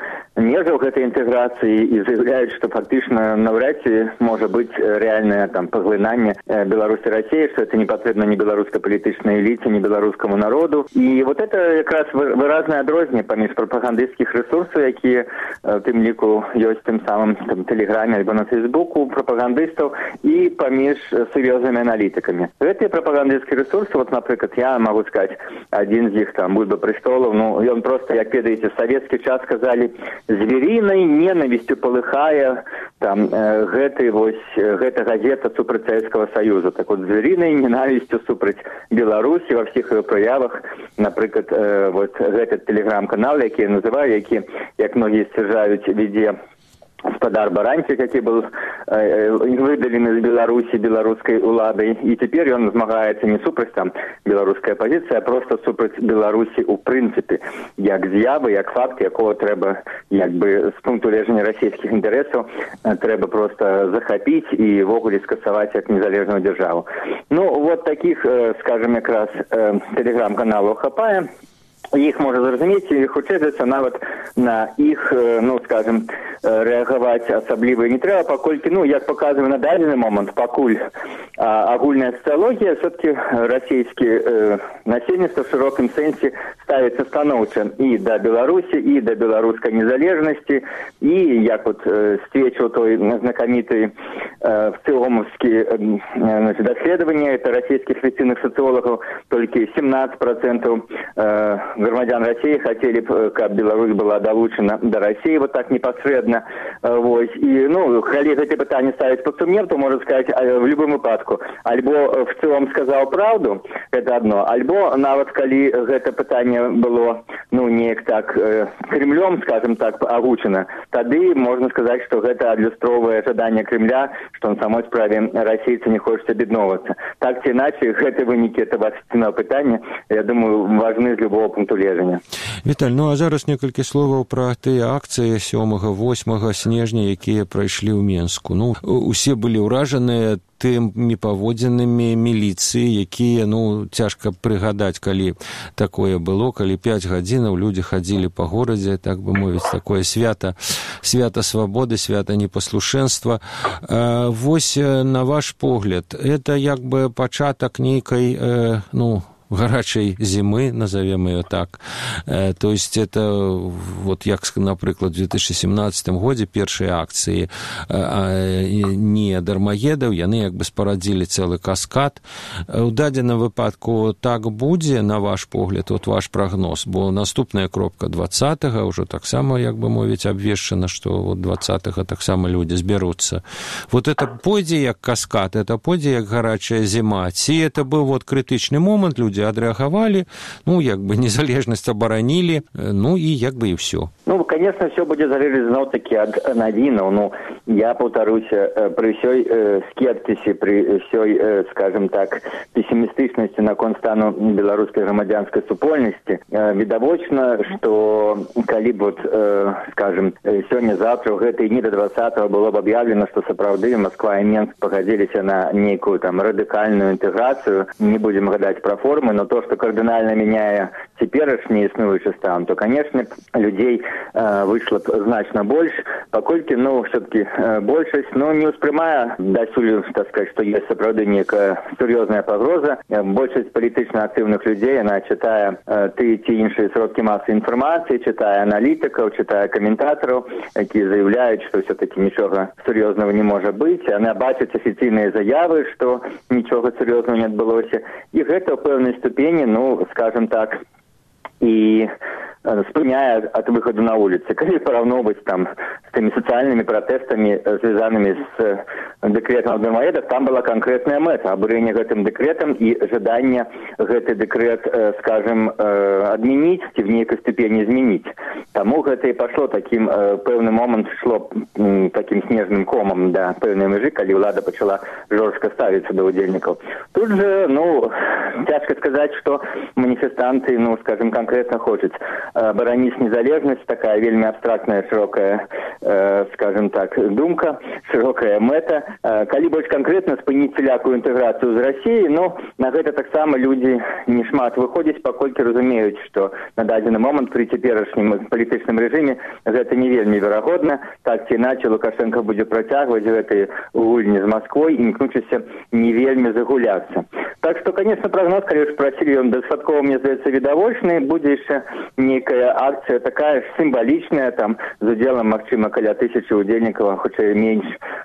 межаў этой интеграции и заявляют, что фактично навряд ли может быть реальное поглынание Беларуси и России, что это не потребно ни белорусской политической элите, ни белорусскому народу. И вот это как раз выразное адрозненне поміж пропагандистских ресурсов, которые в тем лику есть тем самым в Телеграме либо на Фейсбуку пропагандистов, и поміж серьезными аналитиками. Эти пропагандистские ресурсы, вот, например, я могу сказать, один из них, Бульба Престолов, он просто, как ведаете, в советский час сказали, звериной ненавистью полыхая, гэта газета супраць Советского Союза. Так вот, звериной ненавистью супраць Беларуси во всех ее проявах, например, вот этот телеграм-канал, який я называю, який, як многие сцвярджаюць, веде Спадар Баранчик, який был выдалены из Беларуси белорусской уладой, и теперь он змагается не супраць белорусской оппозиции, а просто супраць Беларуси у принципе, як з'яви, як факт, якого треба, з пункту гледжання российских интересов, треба просто захопить и ввогуле скасовать як незалежную державу. Вот таких, скажем, как раз телеграм-каналов хапае. Іх можна зразумець, і хутчэй нават на іх, скажем, рэагаваць асабліва не трэба, паколькі, як паказвае на дадзены момант, пакуль агульная сацыялогія, все-таки расійскі насельніцтва в шырокім сэнсе ставіцца станоўча і да Беларусі, і да беларускай незалежнасці, і, як сведчыў той знакаміты ВЦИОМовскі даследаванне, это расійскіх афіцыйных сацыолагаў, толькі 17% громадян России хотели, как Беларусь была долучена до России, вот так непосредственно. И, коли эти питания ставить под сумнев, то можно сказать в любом выпадку. Альбо в целом сказал правду, это одно, альбо нават коли это питание было, не так Кремлем, скажем так, огучено, тады можно сказать, что это адлюстровое ожидание Кремля, что на самой справе российцы не хочет объединоваться. Так или иначе, это выники этого официального питания, я думаю, важны с любого пункту гледжання. Віталь, а зараз некалькі словаў пра тыя акцыі 7-8 снежня, якія прайшлі ў Менску. Усе былі ўражаныя тымі паводзінамі міліцыі, якія, цяжка прыгадаць, калі такое было, калі 5 гадзінаў людзі хадзілі па горадзе, так бы мовіць, такое свята свабоды, свята непаслушэнства. Вось, на ваш погляд, это як бы пачатак нейкай, горячей зимы, назовем ее так. То есть это, вот як, например, в 2017 году первые акции не дармоедов, яны як бы спарадзілі цэлы каскад. У дадзеным выпадку так будзе, на ваш погляд, вот ваш прогноз, бо наступная кропка 20-го, уже так само, як бы мовіць, абвешчана, что вот 20-го так само люди зберуцца. Вот это пойдзе як каскад, это пойдзе як горячая зима. Ці это был вот критичный момент, люди людзі адрэагавалі, ну, як бы незалежнасць абаранілі, ну, і як бы і ўсё. Ну, конечно, все будет зависеть зноў-таки от новинов. Ну, я повторюся, при всей скептисе, при всей, скажем так, пессимистичности наконт стану белорусской громадянской супольности, відавочна, что калі б вот, скажем, сёння-завтра в гэтай дні до 20-го было бы объявлено, что сапраўды Москва и Минск погодились на некую там радикальную интеграцию, не будем гадать про формы, но то, что кардинально меняя теперешний існуючий стан, то, конечно, людей вышло значно больше, покольки, ну, все-таки большесть, ну, не успрымая дасюль, так сказать, что есть сапраўды некая серьезная погроза. Большесть политично активных людей, она читая те іншие сродки массовой информации, читая аналитиков, читая комментаторов, которые заявляют, что все-таки ничего серьезного не может быть, она бачит официальные заявы, что ничего серьезного не отбылося. И это в певной ступени, ну, скажем так, и спыняя от выхода на улицы. Коли порівнувати там з тими соціальними протестами, зв'язаними з декретом Абдурмаеда, там была конкретная мета обурення гэтым декретом и жадання гэты декрет, скажем, отменить и в некой ступени изменить. Тому гэта и пошло таким, певный момент шло таким снежным комом до певной межи, коли влада почала жестко ставиться до удельников. Тут же, ну, тяжко сказать, что манифестанты, ну, скажем, конкретно хочет оборонить незалежность, такая вельми абстрактная, широкая, скажем так, думка, широкая мета. Калі больш конкретно спыніць всялякую интеграцию с Россией, но на гэта таксама люди не шмат выходзяць, паколькі разумеюць, что на дадзены момент при цяперашнім палітычным режиме гэта не вельмі верагодна. Так ці иначе Лукашенко будзе працягваць гэтыя гульні з Москвой, імкнучыся не вельмі загуляцца. Так что, конечно, прогноз, калі ж просили, он дастаткова, мне здаецца, відавочны, будзе яшчэ некая акция такая символичная, там, з удзелам, магчыма, каля 1000 удзельнікаў, хутчэй менш,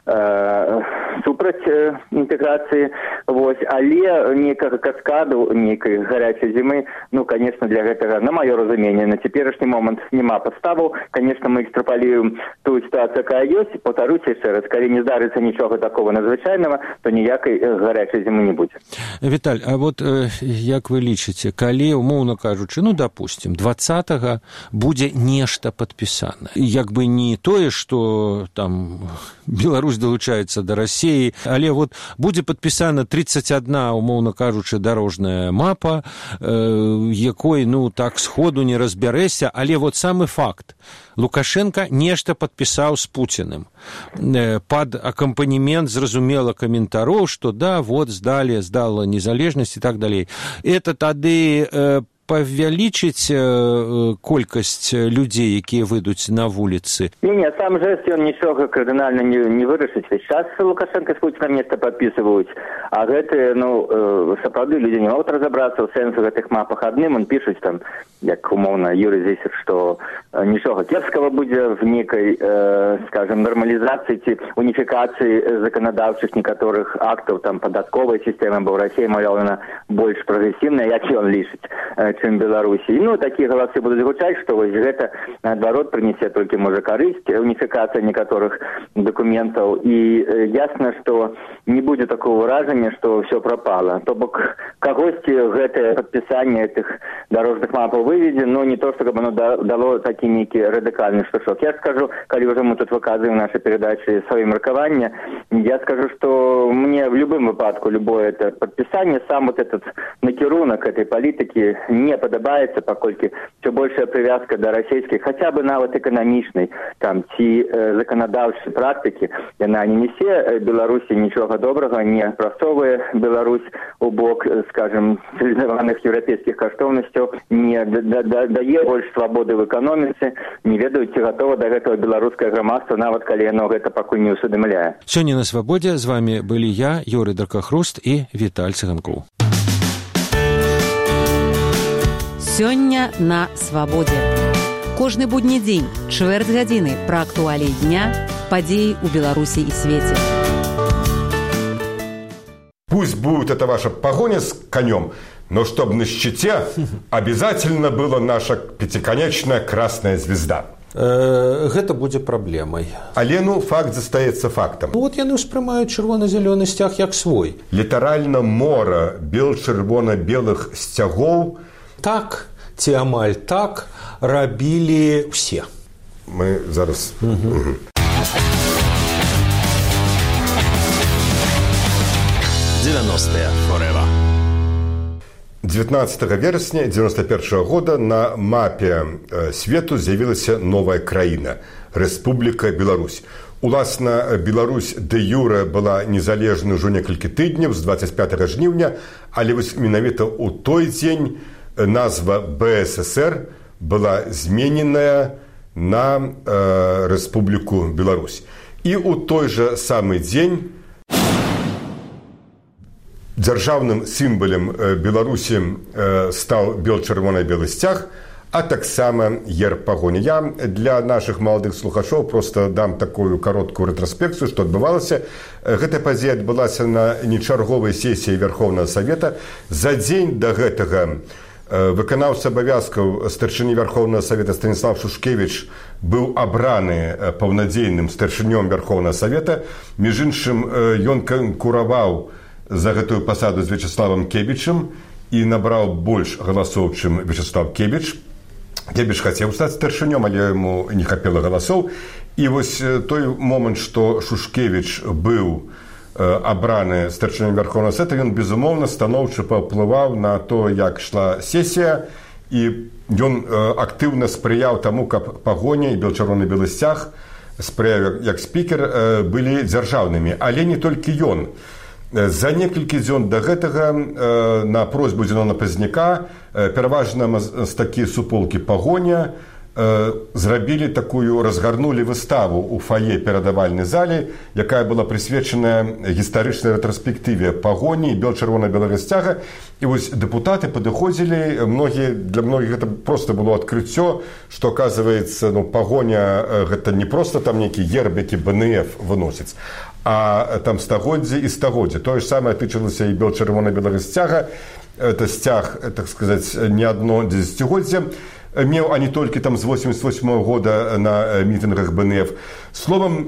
супраць інтэграцыі, вось, але некага каскаду, некай гарячай зімы, ну, конечно, для гэтага, на маё разуменне, на цяперашні момант няма падставаў. Конечно, мы экстраполируем ту ситуацию, якая ёсць, повторюсь яшчэ раз, калі не здарыцца нічога такого надзвычайнага, то ніякай гарячай зімы не будзе. Віталь, а вот як вы лічыце, калі, умоўна кажучы, ну, допустим, 20-го будзе нешта падпісана, як бы не тое, што там Беларусь далучаецца да России, але вот будзе падпісана 31, умоўна кажучы, дарожная мапа, якой, ну, так сходу не разбярэся, але вот самы факт. Лукашенко нешта падпісаў з Путиным. Пад акампанемент, зразумела, каментароў, што да, вот, здала незалежнасць і так далей. Это тады павялічыць колькасць людзей, якія выйдуць на вуліцы? Не, сам жест, он нічога кардынальна не вырашыць. Сейчас Лукашенко с Путиным нешта подписываюць, а гэты, ну, сапраўды людзі не могуць разобрацца ў сэнсу гэтых мапах. Адным он пішуць там, як умоўна Юрий Зисер, што нічога кепскага будзе в некай, скажем, нормалізацыі ці унифікацыі законодаўчых некаторых актаў, там, падатковай сістэмы, бо Россия, мовляў, она больш прагрэсіўная, як ён лічыць, чым Беларусі. Ну, такія галасы будуць гучаць, што вось гэта, наадварот, прынесе толькі, можа, карысць, уніфікацыя некаторых дакументаў. І ясна, што не будзе такого ўражання, што ўсё прапала. То бок, кагосьці гэтае падпісанне гэтых дарожных мапаў выведзе, но не то, што каб оно дало такі нейкі радыкальны штуршок. Я скажу, калі ўжо мы тут выказываем нашы передачы сваё меркаванне, я скажу, што мне в любым выпадку любое это падпісанне, сам вот этот накірунак этой палітыкі не падабаецца, паколькі все большая привязка до расійскай, хаця бы нават эканамічнай, там, ці законодаўчай практыкі, яна не несе Беларусі нічога добрага, не прасоўвае Беларусь у бок, скажем, цивілізаваных еўрапейскіх каштоўнасцяў, не дае больш свабоды в эканоміцы, не ведаюць, ці гатова да гэтага беларускае грамадства, нават калі яно гэта пакуль не усведамляе. Сёння на Свабодзе з вами былі я, Юрый Дракахруст і Віталь Цыганкоў. Сёння на Свабодзе. Кожны будні дзень, чвэрць гадзіны пра актуаліі дня, падзеі ў Беларусі і свеце. Пусть будет это ваша погоня с конем, но чтобы на щите обязательно была наша пятиконечная красная звезда. гэта будзе праблемай. Але факт застаецца фактам. Вот яны ўспрымаюць чырвона-зялёны сцяг як свой. Літаральна мора бел-чырвона-белых сцягоў. Так ці амаль так рабілі ўсе. Мы зараз... 90-е forever. 19 верасня 1991 года на мапе свету з'явілася новая краіна – Рэспубліка Беларусь. Уласна, Беларусь дэ-юрэ была незалежнай ужо некалькі тыдняў з 25 жніўня, але вось менавіта ў той дзень назва БССР была змененая на Рэспубліку Беларусь. І ў той жа самы дзень дзяржаўным сімвалем Беларусі стаў бел-чырвона-белы сцяг, а таксама герб пагоні. Я для нашых маладых слухачоў проста дам такую кароткую рэтраспекцыю, што адбывалася. Гэтая падзея адбылася на нечарговай сесіі Верховнага Савета. За дзень да гэтага выканаўца абавязкаў старшыні Верховнага Савета Станіслав Шушкевіч быў абраны паўнадзейным старшынём Верховнага Савета. Між іншым, ён канкураваў за гэтую пасаду з Вячеславам Кебічам і набраў больш галасоў, чым Вячеслав Кебіч. Кебіч хацеў стаць старшынём, але яму не хапіла галасоў. І вось той момант, што Шушкевіч быў абраны старшынём Верховнага Савета, ён, безумоўна, станоўча паўплываў на то, як ішла сесія, і ён актыўна спрыяў таму, каб пагоня і бел-чырвона-белы сцяг, спрыяў як спікер, былі дзяржаўнымі. Але не толькі ён. За некалькі дзён да гэтага на просьбу Зенона Пазняка пераважна мастакі суполкі «Пагоня» зрабілі такую, разгарнулі выставу ў фае перадавальнай залі, якая была прысвечаная гістарычнай рэтраспектыве «Пагоні» і бел-чырвона-белага сцяга. І вось дэпутаты падыходзілі, для многіх гэта проста было адкрыццё, што, оказывается, «Пагоня» гэта не проста там нейкі герб, які БНФ выносіць, а там стагоддзе і стагоддзе. Тое ж самае тычылася і бел-чырвона-белага сцяга. Это сцяг, так сказаць, не адно дзесяцігоддзе меў, а не толькі там з 88 года на мітынгах БНФ. Словам,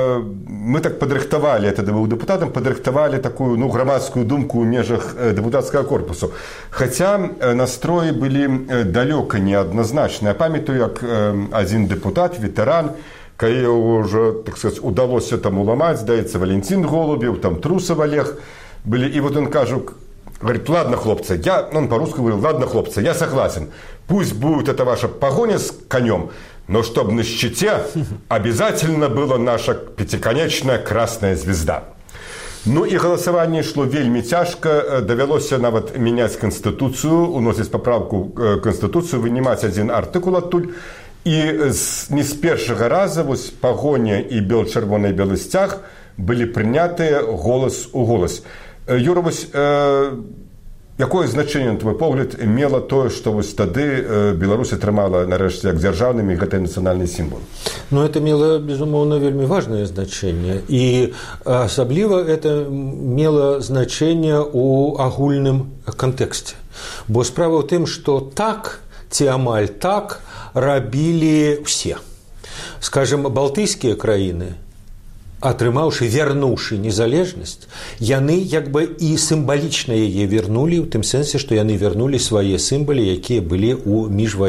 мы так падрыхтавалі, я тады быў дэпутатам, падрыхтавалі такую грамадскую думку ў межах дэпутацкага корпусу. Хаця настроі былі далёка неадназначныя. Памятаю, як адзін дэпутат, ветэран, калі ўжо, так сказаць, удалося там уламаць, здаецца, Валентин Голубев, там Трусов Олег былі. І вот он кажу, говорит, ладно, хлопцы, он по-русски говорил, ладно, хлопцы, я согласен, пусть будет это ваша погоня с конем, но чтобы на щите обязательно была наша пятиконечная красная звезда. Ну і галасаванне ішло вельмі цяжка, давялося нават мяняць канстытуцыю, уносіць паправку канстытуцыю, вынімаць адзін артыкул адтуль. І не з першага раза вось пагоня і бел-чырвона-белы сцяг былі прынятыя голас у голас. Юра, вось якое значэнне, на твой погляд, мела тое, што вось тады Беларусь атрымала нарэшце як дзяржаўнымі гэты нацыянальны сімвол? Ну, это мела, безумоўна, вельмі важнае значэнне. І асабліва это мела значэнне ў агульным кантэксце. Бо справа ў тым, што так ці амаль так рабілі ўсе. Скажем, балтыйскія краіны, атрымаўшы, вярнуўшы незалежнасць, яны як бы і сімвалічна яе вярнулі, у тым сэнсе, што яны вярнулі свае сімвалы, якія былі у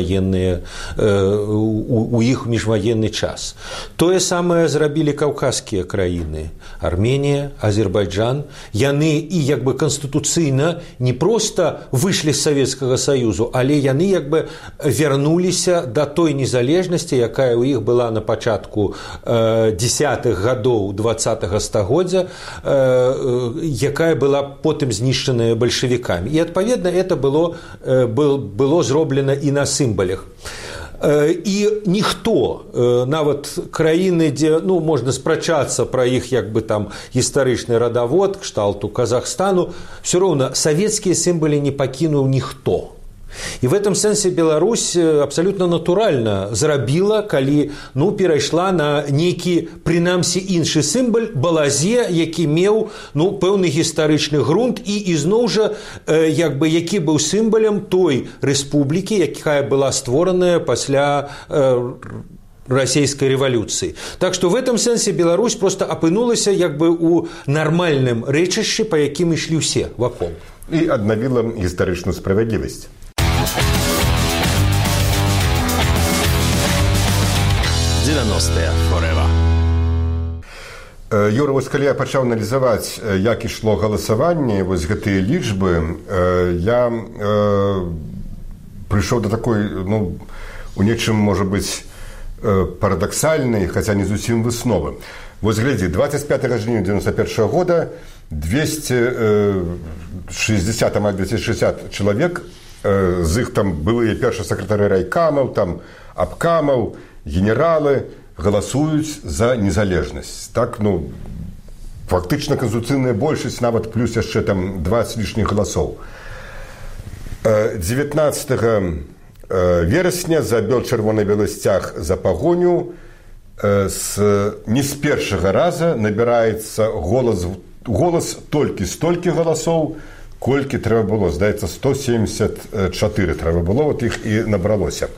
іх міжваенны час. Тое самае зрабілі каўказскія краіны, Арменія, Азербайджан. Яны і як бы канстытуцыйна не проста выйшлі з Савецкага Саюзу, але яны як бы вярнуліся да той незалежнасці, якая ў іх была на пачатку 10-х гадоў 20-го стагоддзя, якая была потым знішчаная бальшавікамі. І, адпаведна, это было зроблена і на сімвалях. І ніхто, нават краіны, дзе, можна спрачацца пра іх як бы там гістарычны радавод, кшталту Казахстану, все роўна савецкія сімвалы не пакінуў ніхто. І в этом сэнсе Беларусь абсалютна натуральна зрабіла, калі перайшла на нейкі, прынамсі, іншы сімвал, балазе, які меў пэўны гістарычны грунт і ізноў жа як бы які быў сімвалем той рэспублікі, якая была створаная пасля расійскай рэвалюцыі. Так што в этом сэнсе Беларусь просто апынулася як бы ў нармальным рэчышчы, па якім ішлі ўсе вакол. І аднавіла гістарычную справядлівасць. Юра, вось калі я пачаў аналізаваць, як ішло галасаванне, вось гэтыя лічбы, я прыйшоў да такой, ну, у нечым, можа быць, парадаксальнай, хаця не зусім высновы. Вось глядзі, 25 жніўня 91 года 260 чалавек, з іх там былыя першыя сакратары райкамаў, там абкамаў, генералы, галасуюць за незалежнасць. Так, ну, фактычна канстытуцыйная большасць, нават плюс яшчэ там 20 лішніх галасоў. 19 верасня за чырвона-белы сцяг за пагоню не з першага раза набіраецца голас толькі столькі галасоў, колькі трэба было. Здаецца, 174 трэба было, вот іх і набралося.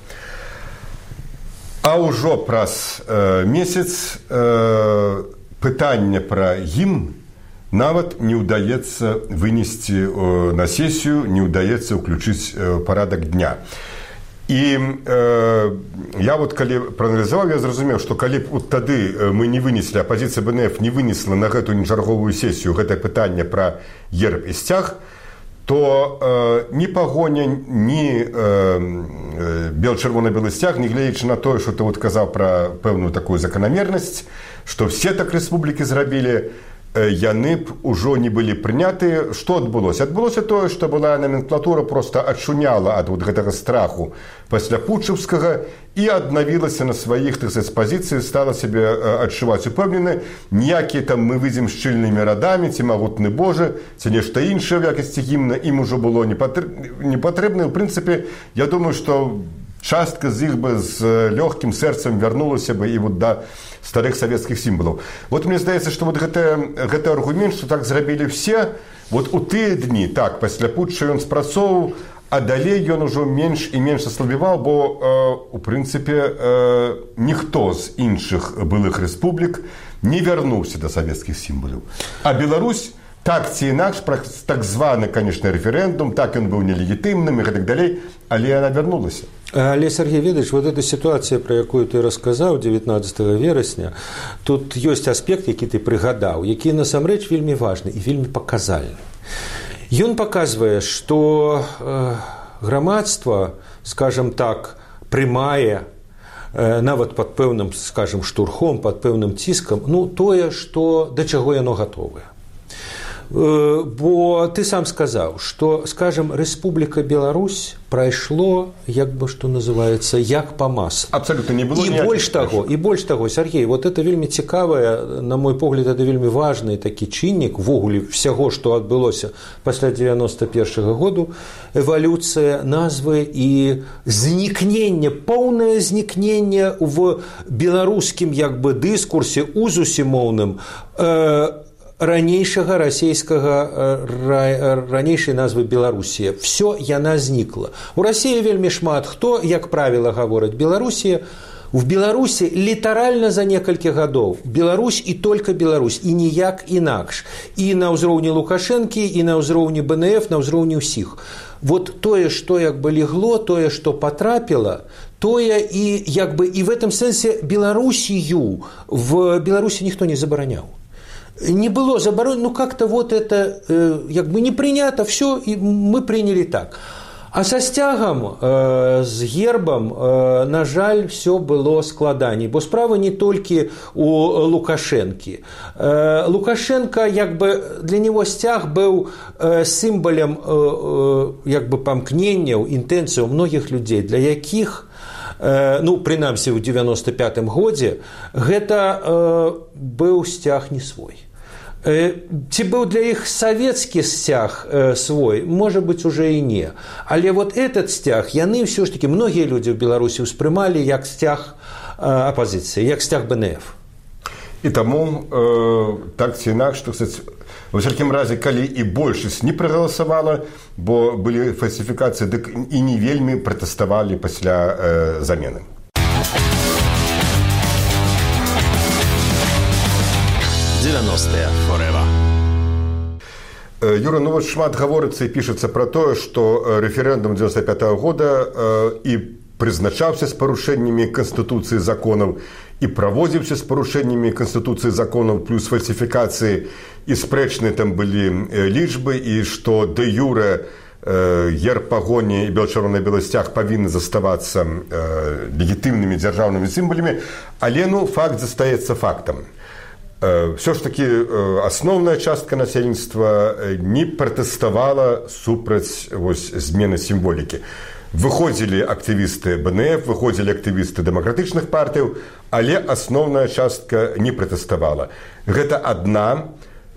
А ўжо праз месяц пытанне пра гімн нават не ўдаецца вынесці на сесію, не ўдаецца ўключыць парадак дня. І я вот калі прааналізаваў, я зразумеў, што калі б вот тады мы не вынеслі, апазіцыя БНФ не вынесла на гэтую нечарговую сесію гэтае пытанне пра герб і сцяг, то ні пагоня, ні чырвона-белы сцяг, нягледзячы на тое, што ты вот казаў пра пэўную такую заканамернасць, што все так рэспублікі зрабілі, яны б ужо не былі прынятыя. Што адбылося? Адбылося тое, што была номенклатура проста адшуняла ад вот гэтага страху пасля путчаўскага і аднавілася на сваіх, так сказаць, пазіцыі, стала сябе адчуваць упэўнена. Ніякія там мы выйдзем шчыльнымі радамі, ці магутны Божа, ці нешта іншае ў якасці гімна ім ужо было не патрэбна. У прынцыпе, я думаю, што частка з іх бы з лёгкім сэрцам вярнулася бы і вот да старых савецкіх сімвалаў. Вот мне здаецца, што вот гэты аргумент, што так зрабілі все, вот у тыя дні, так, пасля путча ён спрацоўваў, а далей ён ужо менш і менш аслабіваў, бо, у прынцыпе, ніхто з іншых былых рэспублік не вярнуўся да савецкіх сімвалаў. А Беларусь так ці інакш, праз так званы, конечно, рэферэндум, так ён быў нелегітымным і гэтак далей, але яна вярнулася. Але, Сергей Ведаевич, вот эта ситуация, про якую ты рассказал 19 верасня, тут ёсць аспект, які ты прыгадаў, які насамрэч вельмі важны і вельмі паказальны. Ён паказвае, што грамадства, скажем так, прымае нават пад пэўным, скажем, штурхом, пад пэўным ціскам, ну, тое, што да чаго яно гатовае. Бо ты сам сказаў, што, скажем, Рэспубліка Беларусь прайшло, як бы, што называецца, як па маслу. Абсолютно не было ніякіх. І больш таго, Сергей, вот это вельмі цікавае, на мой погляд, это вельмі важны такі чыннік ввогуле всяго, што адбылося пасля 91-го году, эвалюцыя назвы і знікненне, поўнае знікненне в беларускім, як бы, дыскурсе, узусе моўным, ранейшага расійскага, ранейшай назвы Беларусія. Всё яна знікла. У Расіі вельмі шмат хто, як правіла, гавораць Беларусія. В Беларусі літаральна за некалькі гадоў Беларусь і толькі Беларусь, і ніяк інакш. І на ўзроўні Лукашэнкі, і на ўзроўні БНФ, на ўзроўні ўсіх. Вот тое, што як бы легло, тое, што патрапіла, тое і як бы і в этом сэнсе Беларусію в Беларусі ніхто не забараняў. Не было заборонено, ну как-то вот это как бы не принято, все, и мы приняли так. А со сцягам, з гербам, на жаль, все было складаней, бо справа не толькі у Лукашэнкі. Лукашенко, як бы, для него сцяг быў сімвалем, як бы, памкненняў, інтэнцыяў многіх людзей, для якіх, ну, прынамсі, ў 95-м годзе, гэта быў сцяг не свой. Ці быў для іх савецкі сцяг свой, можа быць, уже і не. Але вот этот сцяг, яны ўсё ж такі, многія людзі ў Беларусі ўспрымалі як сцяг апазіцыі, як сцяг БНФ. І таму, так ці інакш, што, ва ўсякім разе, калі і большасць не прагаласавала, бо былі фальсіфікацыі, дык і не вельмі пратэставалі пасля замены. 90-е forever. Юра, ну вот шмат гаворыцца і пішацца пра тое, што рэферэндум 95-го года і прызначаўся з парушэннямі Канстытуцыі законаў, і праводзіўся з парушэннямі Канстытуцыі законаў, плюс фальсіфікацыі, і спрэчныя там былі лічбы, і што дэ юрэ герб, пагоні і бел-чырвоны белы сцяг павінны заставацца легітымнымі дзяржаўнымі сімвалямі, але факт застаецца фактам. Все ж таки основная частка насельніцтва не пратэставала супраць змены сімволікі. Выходзілі актывісты БНФ, выходзілі актывісты дэмакратычных партыяў, але асноўная частка не пратэставала. Гэта адна,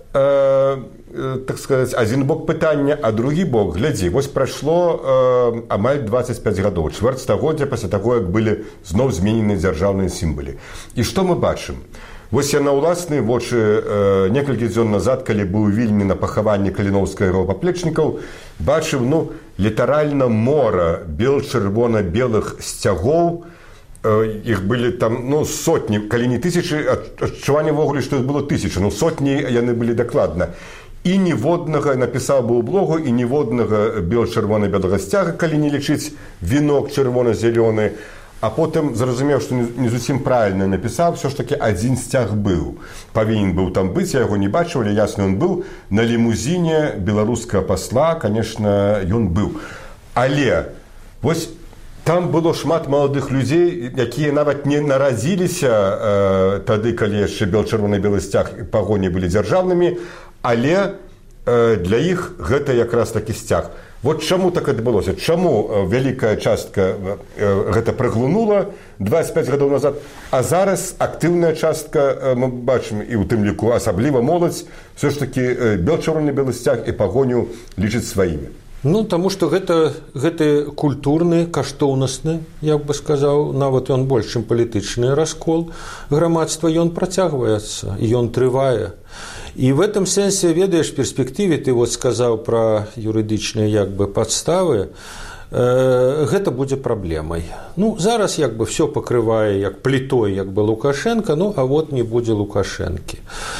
так сказаць, адзін бок пытання, а другі бок, глядзі, вось прайшло амаль 25 гадоў, чвэрць стагоддзя пасля таго, як былі зноў зменены дзяржаўныя сімвалы. І што мы бачым? Вось я на ўласныя вочы некалькі дзён назад, калі быў у Вільні на пахаванні каліноўскага паплечнікаў, бачыў, літаральна мора бел-чырвона-белых сцягоў. Іх былі там, сотні, калі не тысячы, адчуванне ввогуле, што іх было тысячы, сотні яны былі дакладна. І ніводнага, напісаў бы ў блогу, і ніводнага бел-чырвона-белага сцяга, калі не лічыць вінок чырвона-зялёны. А потым зразумеў, што не зусім правільна напісаў, все ж таки адзін сцяг быў. Павінен быў там быць, я яго не бачыў, але ясна, ён быў. На лімузіне беларускага пасла, конечно, ён быў. Але вось там было шмат маладых людзей, якія нават не нарадзіліся тады, калі яшчэ бел-чырвоны-белы сцяг і пагоні былі дзяржаўнымі, але для іх гэта якраз такі сцяг. Вот чаму так адбылося? Чаму вялікая частка гэта праглынула 25 гадоў назад, а зараз актыўная частка, мы бачым, і ў тым ліку асабліва моладзь, все ж таки бел-чырвоны-белы сцяг і пагоню лічыць сваімі. Таму што гэта культурны, каштоўнасны, як бы сказаў, нават ён больш, чым палітычны раскол грамадства, ён працягваецца, ён трывае. І в этом сэнсе, ведаеш, перспектыве, ты вот сказаў пра юрыдычныя як бы падставы, гэта будзе праблемай. Зараз як бы все пакрывае як плітой, як бы Лукашенко, а вот не будзе Лукашэнкі.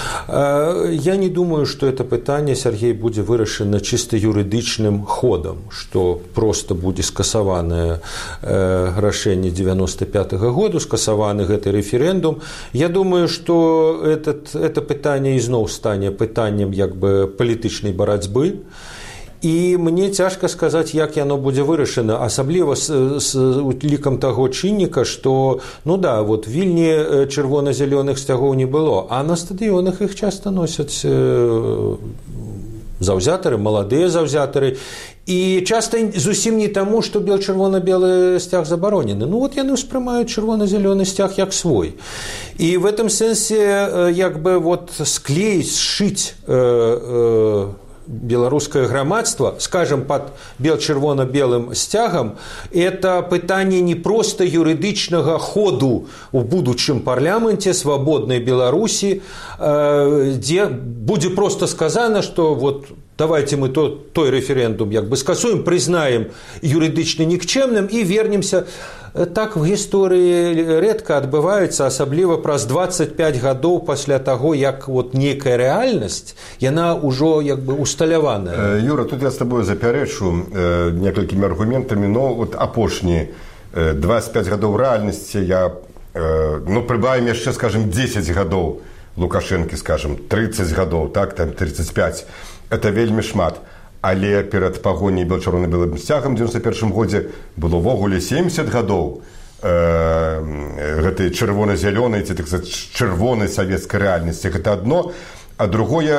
Я не думаю, што это пытанне, Сергей, будзе вырашана чыста юрыдычным ходам, што проста будзе скасаванае рашэнне 95-го году, скасаваны гэты рэферэндум. Я думаю, што это пытанне ізноў стане пытаннем як бы палітычнай барацьбы. І мне цяжка сказаць, як яно будзе вырашана, асабліва з лікам таго чынніка, што, вот Вільні чырвона-зялёных сцягоў не было, а на стадыёнах іх часта носяць заўзятары, маладыя заўзятары, і часта зусім не таму, што бел-чырвона-белы сцяг забаронены. Вот яны ўспрымаюць чырвона-зялёны сцяг як свой. І в этом сэнсе як бы вот склеіць, сшыць беларускае грамадства, скажем, под бел-чырвона-белым сцягам, это пытанне не проста юрыдычнага ходу у будучым парламенце свабоднай Беларусі, дзе будзе проста сказана, што вот давайте мы той рэферэндум як бы скасуем, прызнаем юрыдычна нікчэмным і вернемся. Так в гісторыі рэдка адбываецца, асабліва праз 25 гадоў пасля таго, як вот некая рэальнасць, яна ўжо як бы усталяваная. Юра, тут я з табою запярэчу некалькімі аргументамі, вот апошні 25 гадоў рэальнасці я, прыбавім яшчэ, скажем, 10 гадоў Лукашэнкі, скажем, 30 гадоў, так, там 35, это вельмі шмат. Але перад пагоняй бел-чырвона-белым сцягам у 91 годзе было ввогуле 70 гадоў гэтай чырвона-зялёнай, ці, так сказаць, чырвонай савецкай рэальнасці. Гэта адно, а другое,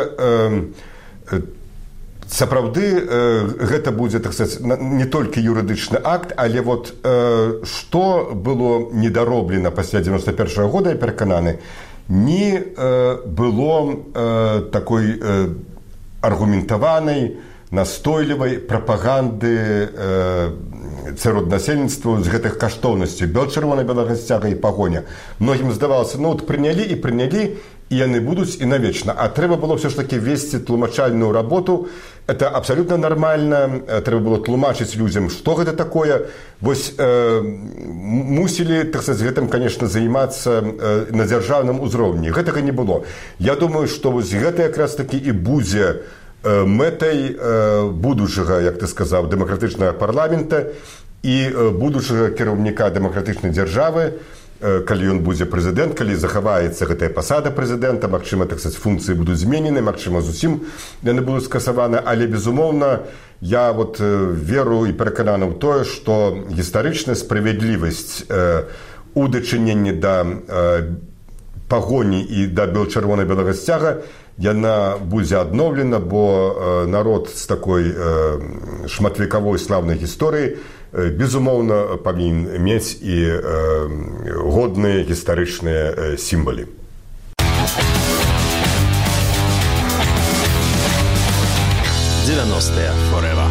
сапраўды гэта будзе, так сказаць, не толькі юрыдычны акт, але вот што было недароблена пасля 91 года, я перакананы, не было такой аргументаванай, настойлівай прапаганды сярод насельніцтва з гэтых каштоўнасцей бел-чырвона-белага сцяга і пагоня. Многім здавалася, вот прынялі, і яны будуць і навечна. А трэба было все ж таки весці тлумачальную работу. Это абсолютно нормально. Трэба было тлумачыць людзям, што гэта такое. Вось мусілі, так сказать, гэтым, конечно, займацца на дзяржаўным узроўні. Гэтага не было. Я думаю, што вось гэта якраз таки і будзе мэтай будучага, як ты сказаў, дэмакратычнага парламента і будучага кіраўніка дэмакратычнай дзяржавы, калі ён будзе прэзідэнт, калі захаваецца гэтая пасада прэзідэнта, магчыма, так сказать, функцыі будуць зменены, магчыма, зусім яны будуць скасаваны, але, безумоўна, я вот веру і перакананы ў тое, што гістарычная справядлівасць у дачыненні да пагоні і да чырвона-белага сцяга яна будзе адноўлена, бо народ з такой шматвекавой слаўнай гісторыі безумоўна павінен мець і годныя гістарычныя сімвалы. «90-е forever».